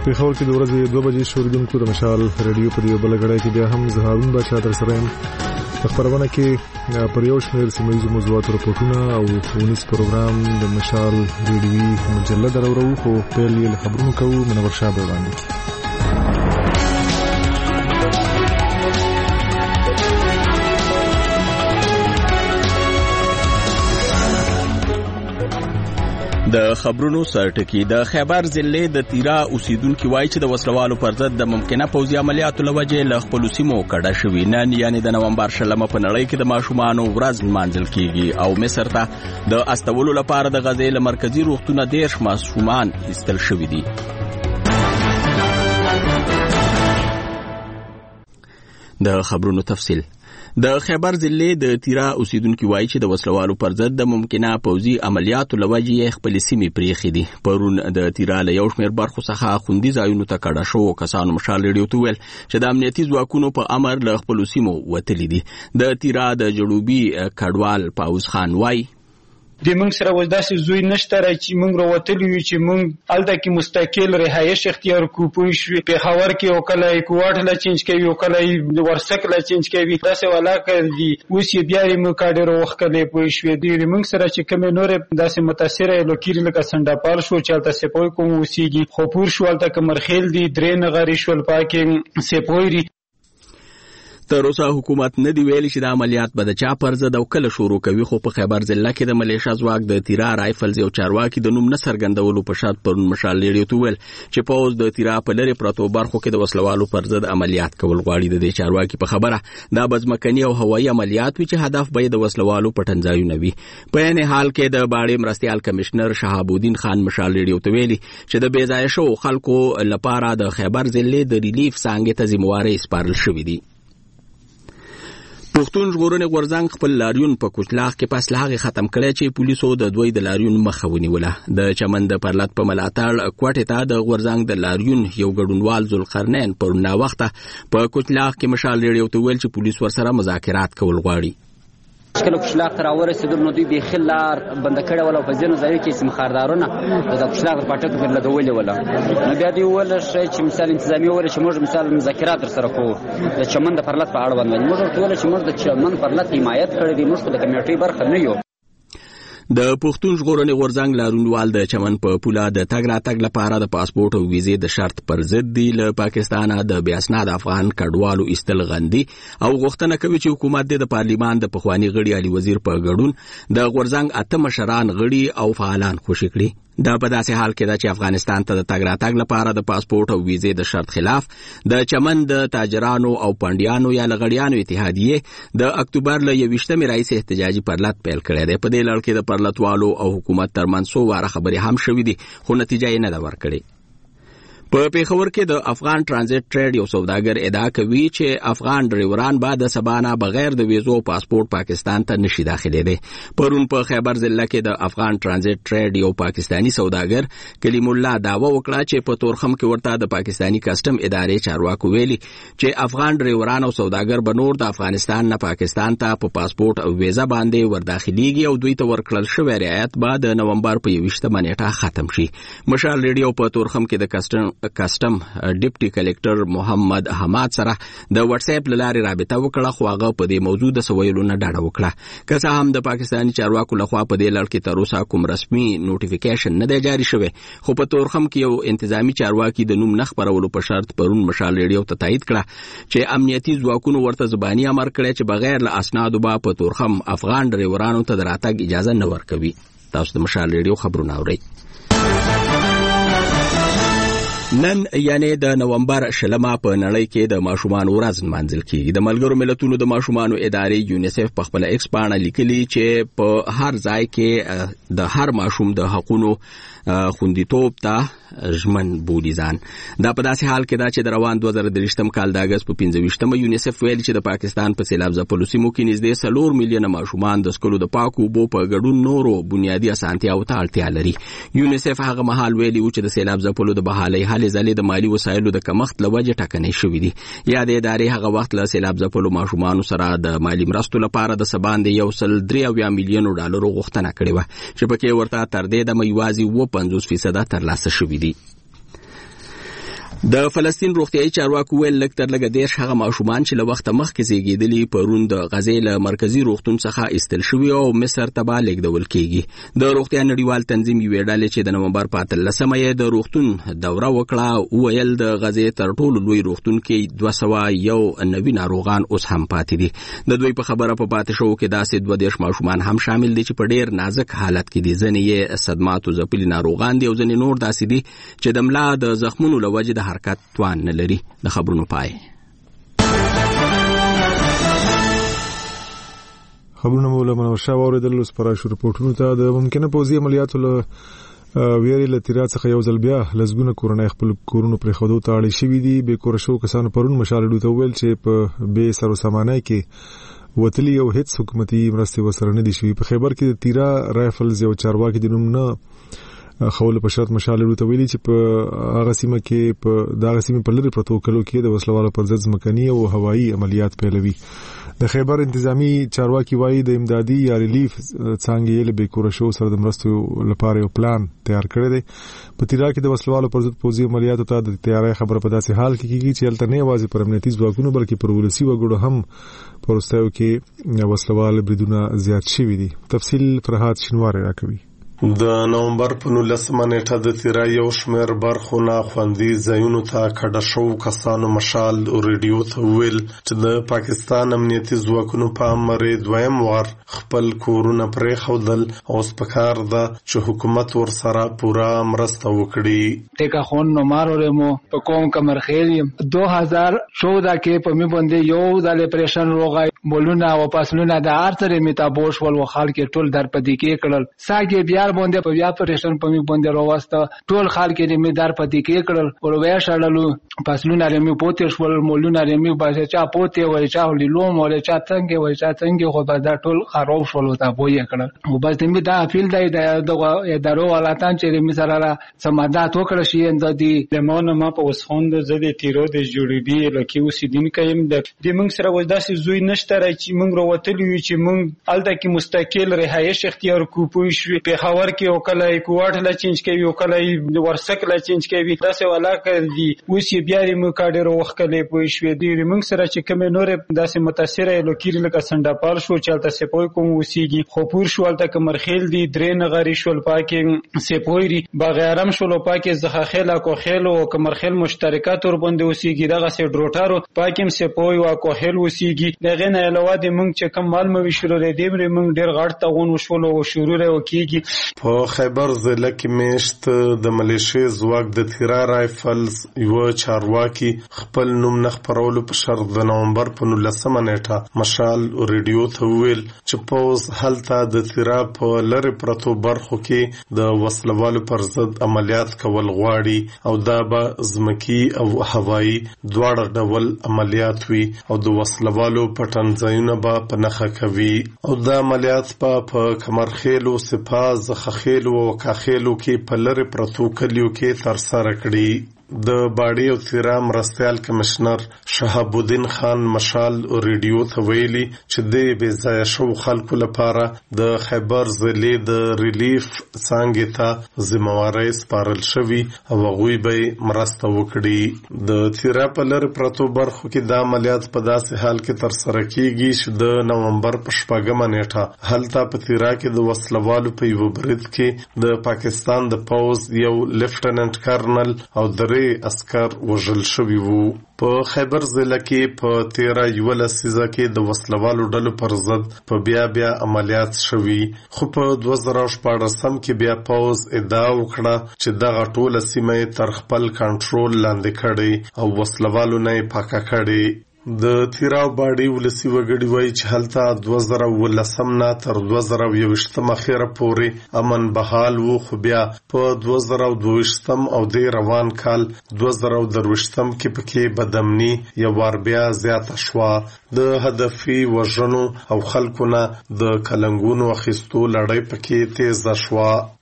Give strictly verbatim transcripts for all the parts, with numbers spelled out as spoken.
پېښور کې د ورځې دوه بجې شوریدونکو د مشال رادیو په دې بل غړای کې بیا هم زه هارون بادشاه در سره یم. په خبرونه کې پر یو شمېر سیمه ییزو موضوعاتو رپورټونه او ښوونیز پروګرام د مشال ریډیوي مجله درورو، خو پیل یې له خبرونو کوو. منور شاه به وړاندې د خبرونو سرټکی. د خیبر ضلع د تیرا اوسیدونکو وایي چې د وسلوالو پر ضد د ممکنه پوځي عملیاتو لوجه له خپل سیمو کډه شوی. نن یعنی د نومبر شلمه په نړۍ کې د ماشومانو ورځ منځل کیږي او مصر ته د استولو لپاره د غزې له مرکزی روغتون دیرش ماشومان ایستل شوی دي. د خبرونو تفصیل. د خیبر ضلع د تیرا اوسیدونکو وایي چې د وسلوالو پر ضد د ممکنه پوځي عملیاتو لوجه خپل سیمې پریخي دي. پرون د تیرا له یو شمېر برخو څخه خوندي ځایونو ته کډه شو. کسانو مشال ریډیو ته ویل چې د امنیتي ځواکونو په امر له خپل سیمو وتلي دي. د تیرا د جنوبي کډوال پاوز خان وایي د موږ سره وځداسې زوی نشته را چې موږ راوتلی وي چې موږ هلته کې مستقل رهایش اختیار کړو. پوه شوې پېښور کې یو کله یې کوواټ له چینج کوي، یو کله یې ورسک له چینج کوي، داسې ولاکه دي. اوس یې بیا یې موږ کاډر وښکلی. پوه شوې د موږ سره چې کومې نورې داسې متاثره لوکیرې لکه سنډاپال شو چې هلته سپوی کوم اوسېږي، خو پور شو هلته که مرخیل دي، درې نغرې شول، پاکې سپوی دي. تر اوسه حکومت نه دی ویلي چې د عملیات به د چا پر ضد او کله شروع کوي، خو په خیبر ضلع کې د ملیشیا ځواک د تیرا رایفلز یو چارواکي د نوم نه څرګندولو په شرط پرون مشال ریډیو ته ویل چې پوځ د تیرا په لرې پرتو برخو کې د وسلوالو پر ضد عملیات کول غواړي. د دې چارواکي په خبره دا بزمکني او هوایي عملیات وي چې هدف به د وسلوالو پټنځایونه وي. په عین حال کې د باړې مرستیال کمشنر شهاب الدین خان مشال ریډیو ته ویلي چې د بې ځایه شوو خلکو لپاره د خیبر ضلع د ریلیف څانګې ته ذمہواري سپارل شوې دي. پښتون ژغورنې غورځنګ خپل لاریون په کوچلاغ کې پس له هغې ختم کړی چې پولیسو د دوی د لاریون مخه ونیوله. د چمن د پرلط په ملاتړ کوټې ته د غورځنګ د لاریون یو ګډونوال ذوالقرنین پرون ناوخته په کوچلاغ کې مشال ریډیو ته ویل چې پولیس ورسره مذاکرات کول غواړي. کله کوچلاغ ته راورسېدل نو دوی بیخي لار بنده کړې وله او په ځینو ځایو کې سیمخاردارونه د کوچلاغ پر پاټکو پرې لګولې وله. نو بیا دوی وویل چې مثال انتظامي وویل چې موږ مثال مذاکرات ورسره کوو د چمن د پرلط په اړوند باندې. موږ ورته وویل چې موږ د چمن پرلط حمایت کړی دی، موږ خو د کمیټې برخه نه یو. د پښتون ژغورنې غورځنګ لاروندوال د چمن په پوله د تګ راتګ لپاره د پاسپورت او ویزې د شرط پر ضد دی له پاکستانه د بې اسناد افغان کډوالو ایستل غندي او غوښتنه کوي چې حکومت د پارلیمان د پخوانی غړي علي وزیر په ګډون د غورځنګ اته مشران غړي او فعالان خوشي کړي. دا په داسې حال کې ده چې افغانستان ته د تګ راتګ لپاره د پاسپورت او ویزې د شرط خلاف د چمن د تاجرانو او پانډیانو یا لغړیانو اتحادیې د اکتوبر له یوویشتمې راهیسې احتجاجي پرلط پیل کړی دی. په دې لړ کې د پرلطوالو او حکومت ترمنځ څو واره خبرې هم شوې دي، خو نتیجه یې نه ده ورکړې. په پېښور کې د افغان ترانزیت ټریډ یو سوداګر ادعا کوي چې افغان ډریوران به د سبا بغیر د ویزو پاسپورت پاکستان ته نشي داخلېدی. پرون په خیبر ضلع کې د افغان ترانزیت ټریډ یو پاکستانی سوداګر کلیم الله دعوه وکړه چې په تورخم کې ورته د پاکستانی کسٹم ادارې چارواکو ویلي چې افغان ډریوران او سوداګر به نور د افغانستان نه پاکستان ته په پاسپورت او ویزا باندې ورداخليږي او دوی ته ورکړل شوی رعایت به د نومبر په یوویشتمه نیټه ختم شي. مشال ریډیو په تورخم کې د کسٹم کسٹم ډیپټي کلیکټر محمد احمد سره د واتس اپ لارې رابطه وکړه، خو هغه په دې موضوع د سویلو نه ډاډه وکړه. که څه هم د پاکستاني چارواکو لخوا په دې لړ کې تر اوسه کوم رسمي نوټیفیکیشن نه دی جاری شوی، خو په تورخم کې یو انتظامی چارواکي د نوم نه خپرولو په شرط پرون مشال ریډیو ته تایید کړه چې امنیتي ځواکونو ورته زبانی امر کړی چې بغیر له اسنادو به په تورخم افغان ډریورانو ته د راتګ اجازه نه ورکوي. تاسو د مشال ریډیو خبرونه اورئ. نن یعنی د نومبر شلمه په نړۍ کې د ماشومان ورځ نمانځل کیږي. د ملګرو ملتونو د ماشومانو ادارې یونیسف په خپل ایکس پاڼه لیکلي چې په هر ځای کې د هر ماشوم د حقوقو خوندیتوب ته ژمن بولي ځان. دا په داسې حال کې ده چې د روان دوه زره دېرشم کال د اګست په پنځه ویشتمه یونیسف ویل چې د پاکستان په سیلاب ځپلو سیمو کې نږدې څلور میلیونه ماشومان د څښلو د پاکو اوبو په ګډون نورو بنیادي اسانتیاوو ته اړتیا لري. یونیسف هغه مهال ویلي و چې د سیلاب ځپلو د بحالۍ هلې ځلې د مالي وسایلو د کمښت له وجې ټاکنې شوي دي. یا د ادارې هغه وخت له سیلاب ځپلو ماشومانو سره د مالي مرستو لپاره د څه باندې یو سل درې اویا میلیونو ډالرو غوښتنه کړې وه چې پکې ورته تر دې دمه یوازې اووه پنځوس فیصده ترلاسه شوي دي. د فلسطین روغتیايي چارواکو ویل لږ تر لږه دېرش هغه ماشومان چې له وخته مخکې زیږېدلي پرون د غزې له مرکزي روغتون څخه ایستل شوي او مصر ته به لیږدول کېږي. د روغتیا نړیوال تنظیم یوې ډلې چې د نومبر په اتلسمه یې د روغتون دوره وکړه وویل د غزې تر ټولو لوی روغتون کې دوه سوه یو نوي ناروغان اوس هم پاتې دي. د دوی په خبره په پاتې شوو کې داسې دوه دېرش ماشومان هم شامل دي چې په ډېر نازک حالت کې دي. ځینې یې صدماتو ځپلي ناروغان دي او ځینې نور داسې دي چې د ملا د زخمونو له وجې د حرکت توان نه لري. د خبرونو پای. خبرونه مو له منور شاه واورېدل. اوس پر شو رپورټونو ته د ممکنه پوځي عملیاتو له ویرې له تیرات څخه یو ځل بیا لسګونه کورنۍ خپل کورونو پرې خودو ته اړې شوي دي. بې کوره شو کسانو پرون مشال ډو ته ویل چې په بې سر و سامانۍ کې وتلي او هیڅ حکومتي مرستې ورسره نه دي شوي. په خیبر کې د تیرا رایفلز یو چارواکي د نوم نه خول په شرط مشال ډو ته ویلي چې په هغه سیمه کې په دغه سیمه په لری پروتو کلو کې د وسلوالو پر ضد ځمکني او هوایي عملیات پیلوي. د خیبر انتظامی چارواکي وایي د امدادي یا ریلیف څنګه یې له بیکوره شو سره د مرستو لپاره یو پلان تیار کړی دی. په تیرا کې د وسلوالو پر ضد پوځي عملیاتو ته د تیاری خبره په داسې حال کې کیږي چې هلته نه یوازې پر امنیتي ځواکونو بلکې پر ولسي وګړو هم پروستایو کې وسلوال بریدونه زیات شوي دي. تفصیل فرهاد شینواری راکوي. د نومبر په نولسمه نیټه د تیرا یو شمېر برخونه خوندي ځایونو ته کډه شوو کسانو مشال ریډیو ته ویل چې د پاکستان امنیتي ځواکونو په امر دویم وار خپل کورونه پرېښودل او سپکار ده چې حکومت ورسره پوره مرسته وکړي. ټیکا خون نومارو مو په کوم کمرخیل دو هزار چودہ کې په می باندې یو ځل پریشن روغای بولونه او پاسلونه د ارتر میتابوش ول وخال کې ټول در پدې کې کړل. ساګي بیا باندې په بیا پریشن په می باندې راوسته ټول خال کې می در پدې کې کړل او وې شړلو پاسلونه رمي پوتې شول مولونه رمي باسه چا پوتې وای چا لیلوم وای چا څنګه وای چا څنګه خو به دا ټول خراب شول تا بوې کړل. او بس دې دا فیل دی د درو ولاتان چې می سره سمادات وکړ شي اند دي لمونه ما په وسخوند زده تیرو د جوړېدي لکه اوسیدین کيم د دې موږ سره وداسې زوی نشته چې موږ وروتلی چې موږ الته کې مستقل رهایش اختیار کو پوي شو په خاور کې او کله کوټ لا چینج کوي او کله ورسک لا چینج کوي داسې ولاکه دي اوس یې بیا یې مکاډر وختلې پوي شو دي موږ سره چې کوم نور داسې متاثر لوکیر لکه سنداپال شو چلته سپوي کوم وسیږي خو پور شو الته کمرخیل دي درې نغری شول پاکي سپوي دي بغیرم شول پاکي زخخیل کو خیل او کمرخیل مشترکات ور باندې وسیږي دغه سه ډروټارو پاکم سپوي وا کو خیل وسیږي دغه نه علاوه د موږ چې کم مال مو شروع دي دې موږ ډیر غړ تاون وشول او شروع وکيږي. په خیبر ضلع کې میشت د ملیشي ځواک د تیرا رایفلز یو چارواکي خپل نوم نه خپرولو په شرط د نومبر په نولسمه نیټه مشال ریډیو ته ویل چې پوز هلته د تیرا په لری پرتو برخو کې د وسلوالو پر ضد عملیات کول غواړي او دا به ځمکي او هوایي دواړه ډول عملیات وي او د وسلوالو پټن ځایونه به په نخښه کوي او دا عملیات به په کمرخیلو سپاز خخیلو او کاخیلو کې په لری پرتو کلیو کې تر سره کړي. د باډي او تیرا مرستيال کمشنر شهاب الدین خان مشال ریډیو ته ویلي چې د بې ځای شو خلکو لپاره د خیبر ضلع د ریلیف څنګه ته ذمہواری سپارل شوی او غوي به مرسته وکړي. د تیرا په لری پرتو برخو کې د عملیات په داسې حال کې تر سره کیږي چې د نومبر په شپږمه نیټه هلته په تیرا کې د وسلوالو په یو برید کې د پاکستان د پوز یو لیفټننټ کرنل او درې اسکر وژل شوي وو. په خیبر ضلع کې په تیرا یو لسیزه کې د وسلوالو ډلو پر ضد په بیا بیا عملیات شوي خو په دوه زره شپاړسم کې بیا پوز ادعا وکړه چې دغه ټوله سیمه تر خپل کنټرول لاندې کړي او وسلوالو نه پاکه کړي. د تیرا باډي ولسی وګړي وای چې هلته دوه زره ولسم نه تر دوه زره یوشتم اخیره پورې امن بحال وو خو بیا په دوه زره دویشتم او د روان کال دوه زره درویشتم کې پکې بدامني یو ور بیا زیاته شوه. د هدفي وژنو او خلکو نه د کلنګونو اخیستو لړۍ پکې تیز شوه.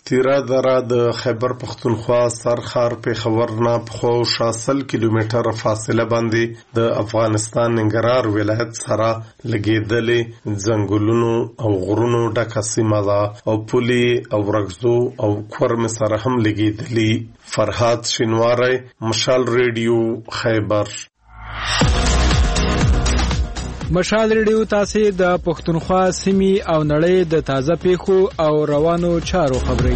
تیرا دره د خیبر پختونخوا سرخار پیښور نه پخوا شاسل کیلومتر فاصله باندې د افغانستان ننګرهار ولایت سره لګیدلې ځنګلونو او غرونو ډکه سیمه ده او پولي او رګزو او کورم سره هم لګیدلې. فرهاد شینواری، مشال ریډیو، خیبر. مشال ریډیو تاسو د پښتونخوا سیمې او نړۍ د تازه پیښو او روانو چارو خبري.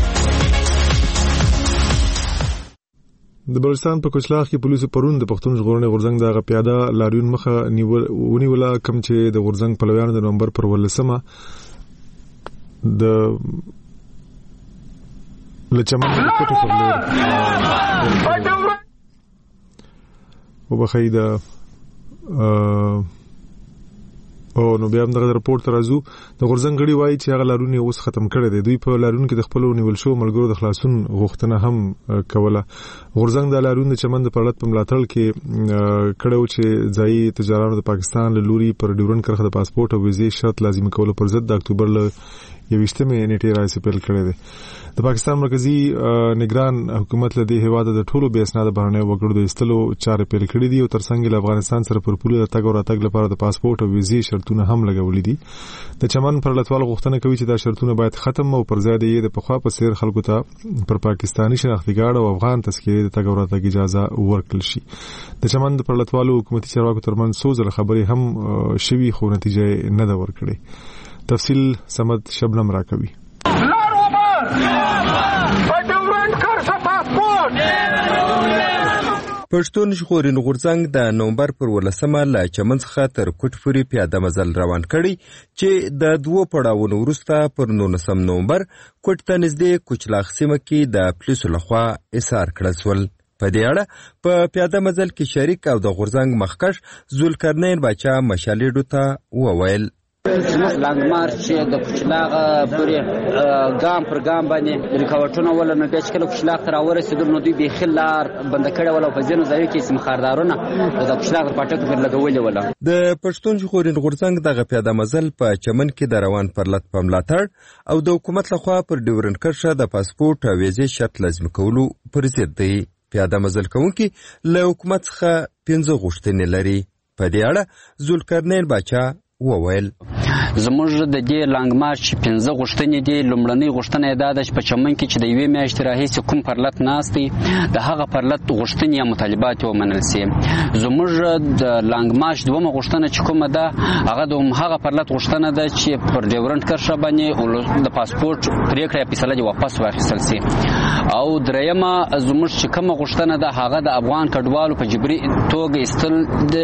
د بلوچستان په کوچلاخ کې پولیسو پرون د پښتون ژغورنې غورځنګ د پیاده لاریون مخه ونیوله، کوم چې د غورځنګ پلویانو د نومبر پر ولسمه د لچمن کوټه پر لور وبخید او نو بیا هم دغه رپورت راځو. د غورځنګ غړي وایي چې هغه لارونه اوس ختم کړي دي. دوی په لارون کې د خپل نیول شو ملګرو د خلاصون غوښتنه هم کوله. غورځنګ د لارون د چمن د پرلط په ملاتړ کې کړو چې ځایي تجارانو د پاکستان له لوري پر ډیورن کرخه د پاسپورت او ویزې شرط لازمي کولو پر ضد د اکتوبر له یوشتمه نیټه راځي پیل کړی دی. د پاکستان مرکزی نگران حکومت له دې هواده د ټولو بې اسناد بهرنۍ وګړو د استلو چارې پیل کړې دي او ترڅنګ له افغانستان سره پر پوله د تګ او راتګ لپاره د پاسپورت او ویزې شرطونه هم لګولې دي. د چمن پر لټوال غوښتنه کوي چې دا شرطونه باید ختم او پر ځای یې د پخوا په سیر خلکو ته پر پاکستانی شناختی کارت او افغان تذکرې د تګ او راتګ اجازه ورکړل شي. د چمن پر لټوالو حکومتي چارواکو ترمنځ څو ځله خبرې هم شوي خو نتیجه نه ده ورکړې. تفصیل سمد شبنم راکوي. پښتون ژغورنې غورځنګ د نومبر پر ولسمه له چمن څخه تر کوټ پورې پیاده مزل روان کړی چې د دوو پړاوونو وروسته پر نولسم نومبر کوټ ته نږدې کوچلاخ سیمه کې د پولیسو لخوا ایثار کړل شول. په دې اړه په پیاده مزل کې شریک او د غورځنګ مخکښ ذوالقرنین باچا مشالیډو ته وویل زموږ لانګ مارچ د کوچلاغ پورې ګام پر ګام باندې رکاوټونه ول نو بیا چې کله کوچلاغ ته راورسېدل نو دوی بیخي لار بند کړې ول او په ځینو ځایو کې سمخاردارونه د کوچلاغ په پټک پر لګولې ول. د پښتون ژغورنې غورځنګ دغه پیاده مزل په چمن کې د روان پرلط په ملاتړ او د حکومت لخوا پر ډیورن کرښه د پاسپورت او ویزې شرط لازم کولو پر ضد دی. پیاده مزل کوونکي له حکومت څخه پنځه غوښتنې لري. په دې اړه ذوالقرنین باچا وویل زموږ د دې لانګ مارچ پنځه غوښتنې دي. لومړنۍ غوښتنه دا ده چې په چمن کې چې د یوې میاشتې راهیسې کوم پرلط ناست دی د هغه پرلط غوښتنې یا مطالبات ومنل سي. زموږ د لانګ مارچ دومره غوښتنه چې کومه ده هغه د هغه پرلط غوښتنه ده چې پر ډیورنډ کرښه باندې د پاسپورت پریکړه یا فیصله واپس واخیستل سي. او دریمه زموږ چې کومه غوښتنه ده هغه د افغان کډوالو په جبري توګه ایستل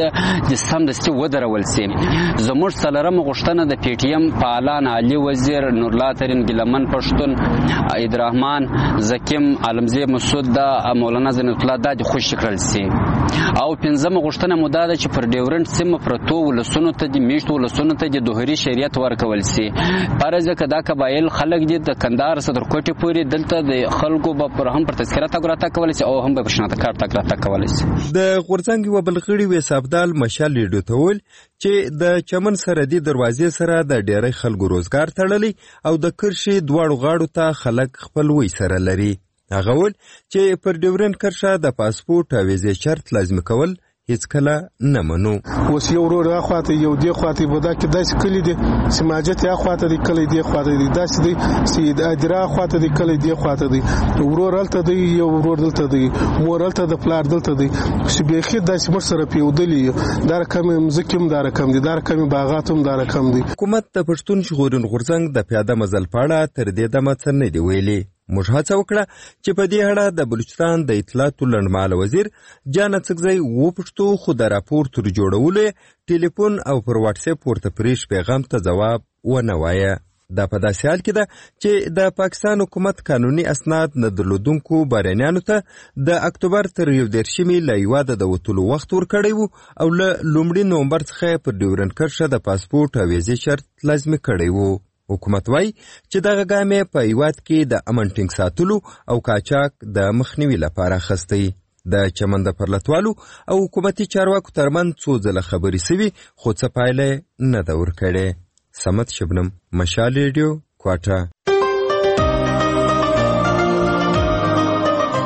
د سمدستي ودرول سي. زموږ څلورمه غوښتنه د پی ټی ایم فعالان علي وزیر، نورلا ترین، ګیلمن پښتون، عید رحمان، زکیم، عالمزی مسعود د مولانا زینت الله د خوش کړل سي. او پنځمه غوښتنه مو دا ده چې پر ډیورنډ سیمه پرتو ولسونو ته د میشتو ولسونو ته د دوهري شریعت ورکول سي. فرض که دا قبایل خلک دي د کندهار صدر کوټې پورې دلته د خلکو به پر هم پر تذکره تګ راتګ کولی سي او هم به پر شناخته کارت تګ راتګ کولی سي. د غورځنګ یوه بل غړي ویس ابدال مشال ریډیو ته وویل چې د چمن سرحدي دروازې سره د ډیری خلکو روزګار تړلی او د کرښې دواړو غاړو ته خلک خپلوي سره لري. هغه وویل چې پر ډیورنډ کرښه د پاسپورت او ویزې شرط لازمي کول هیڅ کله نه منو. اوس یو ورور اخواته یو دی خواته بودا کې داسې کلی دی سماجت اخواته دی کلی دی خواته دی داسې دی سید ادرا اخواته دی کلی دی خواته دی ورور الته دی یو ورور دلته دی مور الته د پلار دلته دی چې بيخي داسې مر سره پیودلی دا رقم مزکم دا رقم دی دا رقم باغاتم دا رقم دی. حکومت د پښتون ژغورنې غورځنګ د پیاده مزل پاړه تر دې دمه څه نه دی ویلي. موږ هڅه وکړه چې په دې اړه د بلوچستان د اطلاعاتو لنډمهاله وزیر جان اڅکزی وپوښتو خو د راپور تر جوړولو ټلیفون او پر واتس اپ ورته پریش پیغام ته ځواب ونه وایه. دا په داسې حال کې ده چې د پاکستان حکومت قانوني اسناد نه درلودونکو بهرنیانو ته د اکتوبر تر یو دېرشمې له هېواده د وتلو وخت ورکړی و او له لومړي نومبر څخه پر ډیورنډ کرښه د پاسپورت او ویزې شرط لازمي کړی و. حکومت وایي چې دغه ګام یې په هېواد کې د امن ټینګ ساتلو او قاچاق د مخنیوي لپاره اخیستی. د چمن د پرلتوالو او حکومتي چارواکو ترمنځ څو ځله خبرې سوي خو څه پایله نه ده ورکړې. سمت شبنم، مشال ریډیو، کوټه.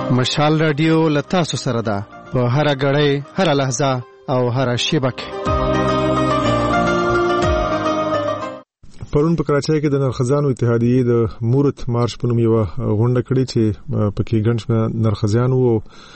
مشال رادیو لتاسو سره ده په هر غړی هر لحظه او هر شیبه کې. پرون په کراچۍ کې د نرخزانو اتحادیې د مورت مارش په نوم یو غونډه کړې چې پکې ګڼ شمېر نرخزان وو،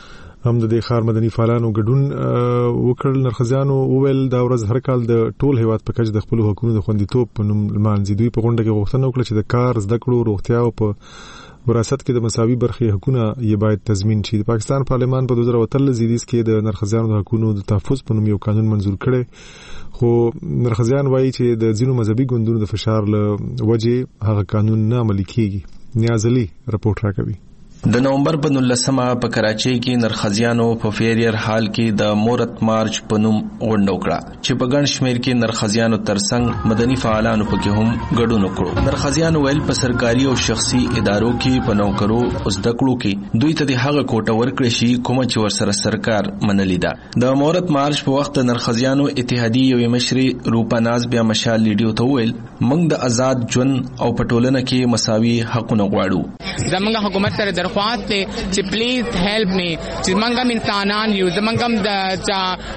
هم د ښار مدني فعالانو ګډون وکړل. نرخزانو وویل دا ورځ هر کال د ټول هیواد په کچه د خپل حقوقو د خوندیتوب په نوم لمانځي. دوی په غونډه کې غوښتنه وکړه چې د کار، زده کړو، روغتیا او په وراثت کې د مساوي برخې حقوقونه یې باید تضمین شي. د پاکستان پارلمان په دوه زره اتلس زیږدیز کې د نرخزانو د حقوقو د تحفظ په نوم یو قانون منزور کړي، خو نرخزان وایي چې د ځینو مذهبي ګوندونو د فشار له وجې هغه قانون نه عملي کیږي. نیاز علي رپورټ راکوي. د نومبر په نولسمه په کراچۍ کې نرخزیانو په فیریر حال کې د مورت مارچ په نوم غونډه وکړه چې په ګڼ شمېر کې نرخزیانو ترڅنګ مدني فعالانو پکې هم ګډون وکړو. نرخزیانو ویل په سرکاري او شخصي ادارو کې په نوکرو او زده کړو کې دوی ته د هغه کوټه ورکړې شي کومه چې ورسره سرکار منلې ده. د مورت مارچ په وخت نرخزیانو اتحادیې یوې مشري روپا ناز بیا مشال لیډیو ته ویل موږ د آزاد ژوند او په ټولنه کې مساوي حقونه غواړو. زمونږ حکومت سره درخواست دی چې پلیز هیلپ می چې موږ هم انسانان یو، زمونږ هم د چا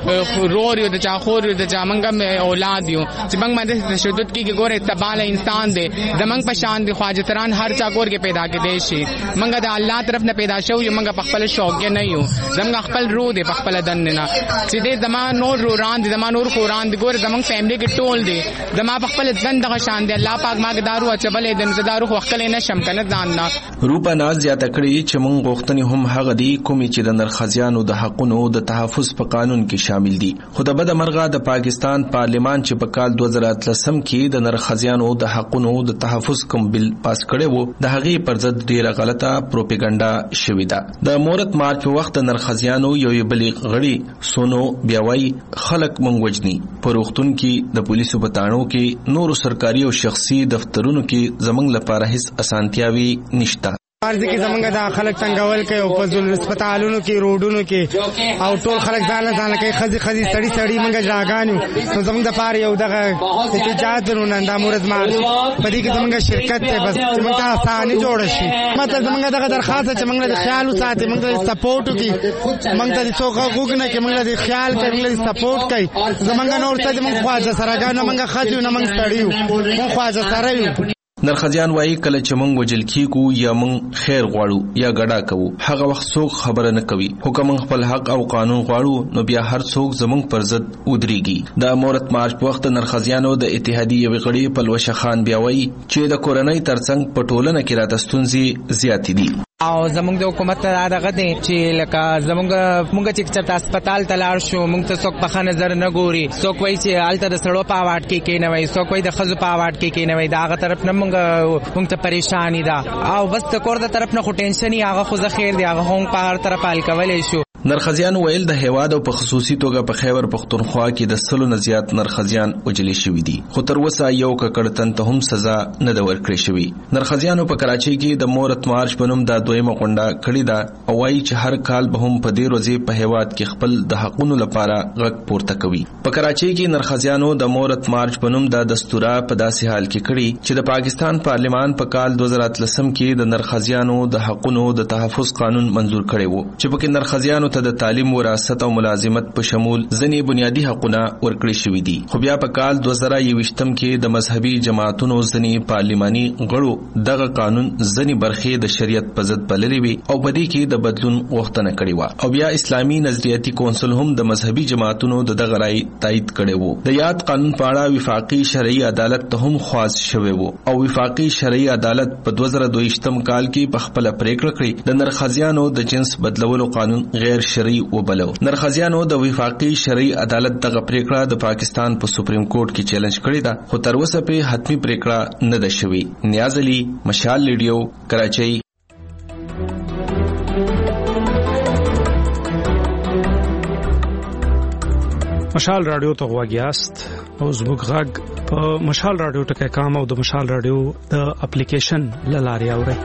رور یو، د چا خور یو، د چا موږ هم اولاد یو چې موږ باندې تشدد کیږي. ګوره تباله انسان دی، زمونږ په شان دی خواجتران هر چا کور کې پیدا کېدی شي. موږ د الله طرف نه پیدا شو یو، موږ په خپل شوق نه یو، زمونږ خپل روح دی په خپل دن نه چې دې زمان نور روران دي، زمان نور قران دی. ګوره زمونږ فیملی کې ټول دی، زما په خپل ځند دغه شان دی. الله پاک ما دارو اچبلې د دارو وختل نه شم کنه ځان نه. روپا ناز زیاته کړی چې موږ غوښتنې هم هغه دي کومې چې د نرخزیانو د حقونو د تحفظ په قانون کې شامل دي. خو د بده مرغه د پاکستان پارلیمان چې په کال دوه زره اتلسم کې د نرخزیانو د حقونو د تحفظ کوم بل پاس کړی وو، د هغې پر ضد ډیره غلطه پروپاګاندا شوې ده. د مورت مارچ په وخت نرخزیانو یو بلیغ غړي سونو بیاوي خلک مونږ وجني په روغتون کې، د پولیسو په تاڼو کې، نورو سرکاري او شخصي دفترونو کې زمونږ لپاره هیڅ اسانتیاوي نشته. ارزه کې زمونږ د خلک څنګهول کوي او په ځل هسپتالونو کې روډونو کې او ټول خلک ځان ځان کوي خزي خزي سړی سړی مونږ ژاګانو نو زمونږ د پاره یو دغه احتجاج درونه د مورد مارچ په دې کې زمونږ شرکت ته بس زمونږ ته آسانه جوړ شي. ماته زمونږ دغه درخواست چې مونږ د خیال ساتي، مونږ د سپورټ کې مونږ ته څوک غوګنه کې مونږ د خیال کوي، مونږ د سپورټ کوي. زمونږ نور څه مونږ خواجه سرګانو مونږ خځو نه مونږ سړیو مونږ خواجه سره یو. نرخزیان وایي کله چې موږ وجل کیږو یا موږ خیر غواړو یا ګډا کوو هغه وخت څوک خبره نه کوي، خو که موږ خپل حق او قانون غواړو نو بیا هر څوک زموږ پر ضد ودرېږي. د مورت مارچ په وخت نرخزیانو د اتحادیې یوې غړي پلوشه خان بیا وایي چې د کورنۍ ترڅنګ په ټولنه کې راته ستونزې زیاتې دي او زمونږ د حکومت دغه دی چې لکه زمونږ مونږ چې چېرته هسپتال ته لاړ شو مونږ ته څوک په ښه نظر نه ګوري. څوک وایي چې هلته د سړو په اواډ کې کېنوئ، څوک وایي د ښځو په اواډ کې کېنوئ. د هغه طرف نه مونږ مونږ ته پریشاني ده او بس د کور د طرف نه خو ټینشن یې هغه خو زه خیر دی، هغه هم په هر طرف حل کولی شو. نرخزیان ویل د هیواد او په خصوصي توګه په خیبر پختونخوا کې د سلو نه زیات نرخزیان وجلې شوي دي، خو تر اوسه یو ککړ تن ته هم سزا نه ده ورکړې شوې. نرخزیانو په کراچۍ کې د مورت مارچ په نوم دا دویمه غونډه کړې ده او وایي چې هر کال به هم په دې ورځې په هیواد کې خپل د حقونو لپاره غږ پورته کوي. په کراچۍ کې نرخزیانو د مورت مارچ په نوم دا دستوره په داسې حال کې کړي چې د پاکستان پارلمان په کال دوه زره اتلسم کې د نرخزیانو د حقونو د تحفظ قانون منزور کړی وو چې پکې نرخزیانو ته د تعلیم، وراثت او ملازمت په شمول ځینې بنیادی حقونه ورکړي شوي دي. خو بیا په کال دوه زره یوویشتم کې د مذهبي جماعتونو ځینې پارلماني غړو دغه قانون ځینې برخې د شریعت په ضد بللې وي او په دې کې د بدلون غوښتنه کړې وه او بیا اسلامي نظریاتي کونسل هم د مذهبي جماعتونو د دغه رای تایید کړی وو. د یاد قانون په اړه وفاقي شرعي عدالت ته هم خواست شوی وو او وفاقي شرعي عدالت په دوه زره دویشتم کال کې په خپله پریکړه کړې د نرخزیانو د جنس بدلولو قانون غیر شرعي وبلو. نرخزیانو د وفاقي شرعي عدالت دغه پریکړه د پاکستان په سپریم کورټ کې چیلنج کړې ده، خو تر اوسه په حتمی پریکړه نه ده شوې. نیاز علي، مشال لیډیو، کراچۍ. مشال رادیو ته غواګیاست او زموږ غږ په مشال رادیو ټکی کام او د مشال رادیو د اپلیکیشن لارې اورئ.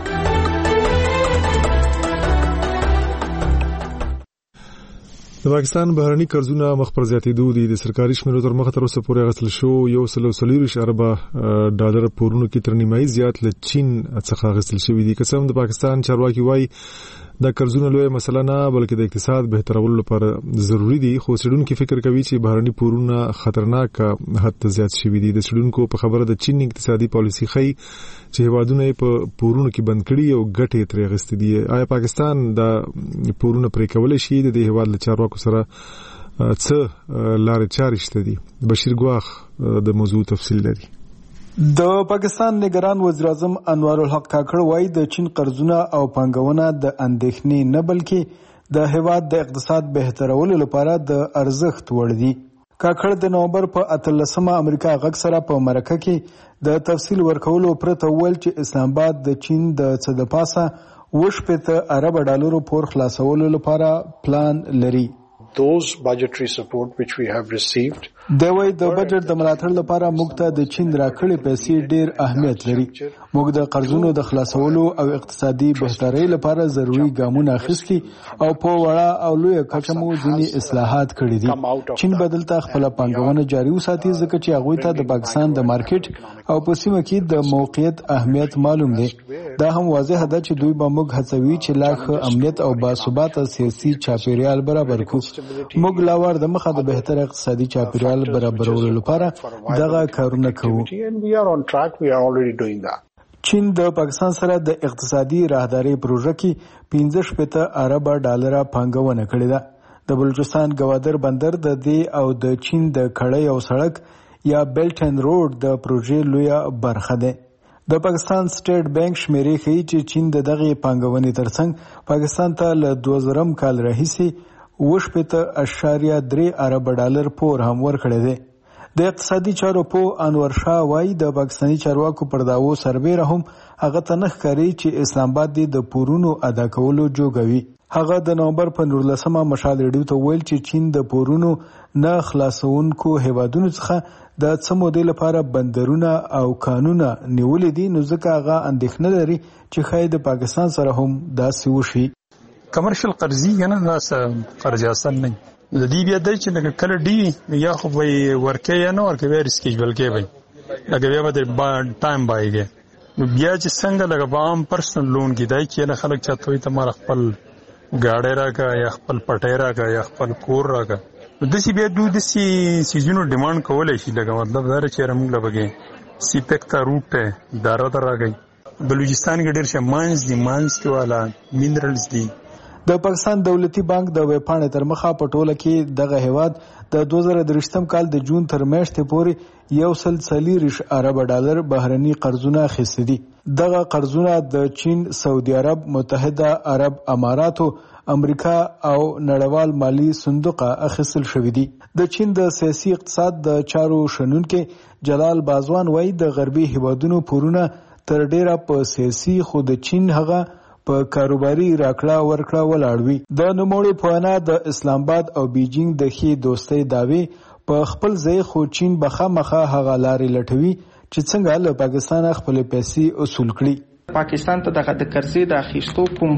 د پاکستان بهرني قرضونه مخ پر زیاتېدو دي. د سرکاري شمیرو تر مخه تر اوسه پورې اخیستل شو یو سل او څلوېښت اربه ډالر پورونو کې تر نیمایي زیات له چین څخه اخیستل شوي دي. که څه هم د پاکستان چارواکي وایي دا قرضونه لوی مسله نه بلکې د اقتصاد بهترولو لپاره ضروری دي. خو څېړونکي فکر کوي چې بهرني پورونه خطرناک حد ته زیات شوي دي. د څېړونکو په خبره د چین اقتصادي پالیسي ښیي چې هیوادونه یې په پورونو کې بند کړي او ګټې ترې اخیستې دي. آیا پاکستان دا پورونه پرې کولی شي؟ د دې هیواد له چارواکو سره څه لارې چارې شته دي؟ بشیر ګواخ د موضوع تفصیل لري. د پاکستان نگران وزیر اعظم انوار الحق کاکړ وایي د چین قرضونه او پانګونه د اندېښنې نه بلکې د هیواد د اقتصاد بهترولو لپاره د ارزښت وړ دي. کاکړ د نومبر په اتلسمه امریکا غږ سره په مرکه کې د تفصیل ورکولو پرته وویل چې اسلام آباد د چین د څه د پاسه اووه شپېته ارب ډالرو پور خلاصولو لپاره پلان لري. Those budgetary support which we have received د وای د بجټ د ملاتړ لپاره موږ ته د چین راکړې پیسې ډېر اهمیت لري. موږ د قرضونو د خلاصولو او اقتصادي بهترۍ لپاره ضروري ګامونه اخیستي او په وړه او لویه کچه مو ځینې اصلاحات کړي دي. چین بدل ته خپل پانګونه جاري وساتي ځکه چې هغوی ته د پاکستان د مارکیټ او په سیمه کې د موقعیت اهمیت معلوم دی. دا هم واضح ده چې دوی به موږ هڅوي چې لا ښه امنیت او باثباته سیاسي چاپیریال برابر کړو. موږ لا ور د مخه د بهتر اقتصادي چاپیریال برابرولو لپاره دغه کارونه کوو. چین د پاکستان سره د اقتصادي راهدارۍ پروژه کې پنځه شپېته ارب ډالره پانګونه کړې ده. د بلوچستان ګوادر بندر د دې او د چین د کړۍ او سړک یا بیلټ اینډ روډ د پروژې لویه برخه ده. د پاکستان سټیټ بانک شمیرې ښیي چې چین د دغه پانګونې ترڅنګ پاکستان ته له دوه زرم کال راهیسې اووه شپېته اشاریه درې ارب ډالر پور هم ورکړی دی. د اقتصادي چارو په انور شاه وایي د پاکستاني چارواکو پر دعوو سربیره هم هغه ته نه ښکاري چې اسلام آباد د پورونو ادا کولو جوګوي. هغه د نومبر په نولسمه مشال ریډیو ته ویل چې چین د پورونو نه خلاصونکو هیوادونو څخه د څه مودې لپاره بندرونه او کانونه نیولې دي، نو ځکه هغه اندېښنه لري چې ښایي د پاکستان سره هم داسې وشي. کمرشل قرضی کنه دا قرض اصل نه د دې بیا د چې لکه کله دی یا خو وي ورکه یا نه ورکه ویر سکیجول کې وي لکه بیا به ټایم بایږي. نو بیا چې څنګه لکه عام پرسنل لون کې دای چې نه خلک چاته وي ته مار خپل گاډي راکا یا خپل پټي راکا یا خپل کور راکا. د سی بیا دوی د سی سیزونو ډیماند کولای شي لکه مطلب دا چې رمغ لبګي سی پکتا روټ دارا تر راګي. بلوچستان کې ډېر شه ماینز دي ماینز کې والا مینرلز دي. د پاکستان دولتي بانک د ویبپاڼې تر مخه په ټوله کې دغه هیواد د دوه زره درشتم کال د جون تر میاشتې پورې یو سل څلوېښت ارب ډالر بهرني قرضونه اخیستي دي. دغه قرضونه د چین، سعودي عرب، متحده عرب اماراتو، امریکا او نړیوال مالی صندوق اخیستل شوي دي. د چین د سیاسي اقتصاد د چارو شنونکي جلال بازوان وایي د غربي هیوادونو پورونه تر ډیره په سیاسي خو د چین هغه په کاروباري راکړه ورکړه ولاړ وي. د نوموړي په وینا د اسلام آباد او بیجینګ د ښې دوستۍ دعوې په خپل ځای خو چین به خامخا هغه لارې لټوي چې څنګه له پاکستانه خپلې پیسې اصول کړي. پاکستان ته دغه د قرضې د اخیستو کوم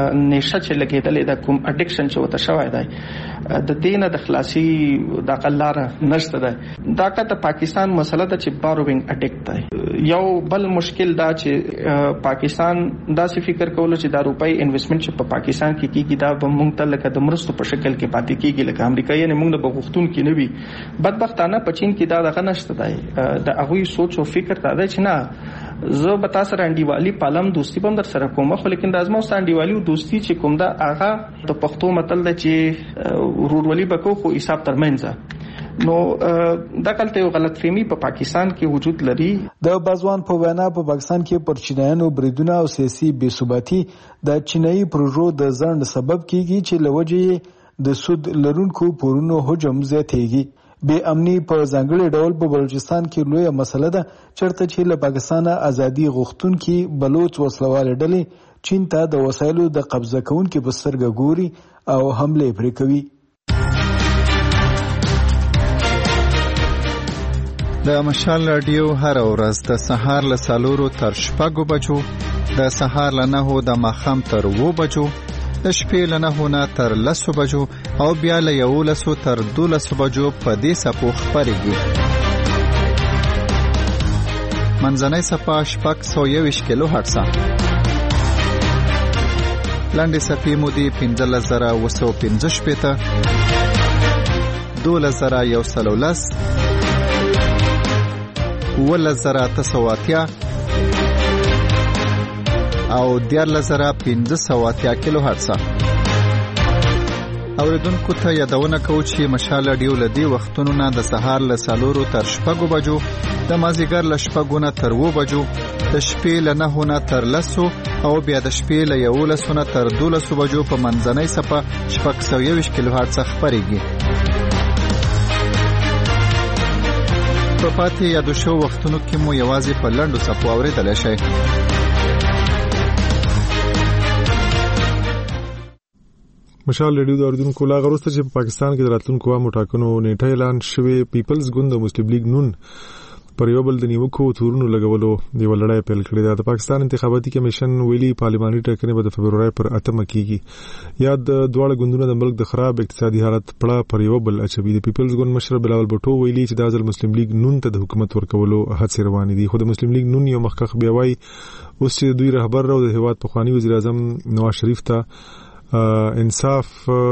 نشه چې لګېدلې ده، کوم اډکشن چې ورته شوی دی، د دې نه د خلاصي دغه لاره نشته ده. دغه د پاکستان مسله ده چې باروینګ اډکټ دی. یو بل مشکل دا چې پاکستان داسې فکر کولو چې دا روپۍ انویسټمنټ چې په پاکستان کې کیږي دا به موږ ته لکه د مرستو په شکل کې پاتې کیږي، لکه امریکا یې موږ نه بغوښتون کې نه وي. بدبختانه په چین کې دا دغه نشته دی. د هغوی سوچ او فکر دا دی چې نه زه به تاسو سره انډیوالي پالم، دوستي به هم در سره کوم، خو لیکن د ازما سره انډیوالي او دوستي چې کوم دا هغه د پښتو متل دی چې ورورولي به کوو خو حساب ترمنځ. نو دا کلته یو غلط فهمي په پاکستان کې وجود لري. د بازوان په وینا په پاکستان کې پر چینایانو بریدونه او سیاسي بې ثباتي د چینایي پروژو د ځنډ سبب کیږي چې لوجې د سود لرونکو پورونو حجم زیاتېږي. بې امني په ځانګړي ډول په بلوچستان کې لویه مسله ده، چېرته چې له پاکستانه ازادي غوښتونکي بلوچ وسلوالې ډلې چین ته د وسایلو د قبضه کوونکي په سترګه ګوري او حملې پرې کوي. د مشال رادیو هر ورځ د سهار له څلورو تر شپږو بجو، د سهار له نهو د ماښام تر اووه بجو، د شپې له نهو نه تر لسو بجو او بیا له یولسو تر دولسو بجو په دې څپو خپرېږي. منځنۍ څپه شپږ سوه یوویشت کیلو هرټزه. لاندې صفحې مو دي پنځلس زره اوه سوه پنځه شپېته، دولس زره یو سل او لس، اوولس زره اته سوه اتیا او دیارلس زره پنځه سوه اتیا کیلو هرتز. اوریدونکو ته یادونه کوو چې مشال رادیو له دې وختونو نه د سهار له څلورو تر شپږو بجو، د مازدیګر له شپږو نه تر اووه بجو، د شپې له نهو نه تر لسو او بیا د شپې له یولسو نه تر دولسو بجو په منځنۍ څپه شپږ سوه یوویشت کیلو هرتز خپرېږي. په پاتې یادو شوو وختونو کې مو یوازې په لنډو څپو اورېدلی شئ. مشال رادیو د اوریدونکو لا غوښته چې په پاکستان کې د راتلونکو عامو ټاکنو نیټه اعلان شوې. پیپلز ګوند او مسلم لیگ نون پر یو بل د نیوکو تورونو لګولو یو لړۍ پیل کړې ده. د پاکستان انتخاباتي کمیشن ویلي پارلماني ټاکنې به د فبرورۍ پر اتمه کېږي. یا د دواړه ګوندونو د ملک د خراب اقتصادي حالت پړه پر یو بل اچوي. د پیپلز ګوند مشر بلاول بټو ویلي چې دا ځل مسلم لیگ نون ته د حکومت ورکولو هڅې روانې دي. خو د مسلم لیگ نون یو مخکښ بیا وایي اوس چې دوی رهبر او د هیواد پخوانی وزیر اعظم نواز شریف ته انصاف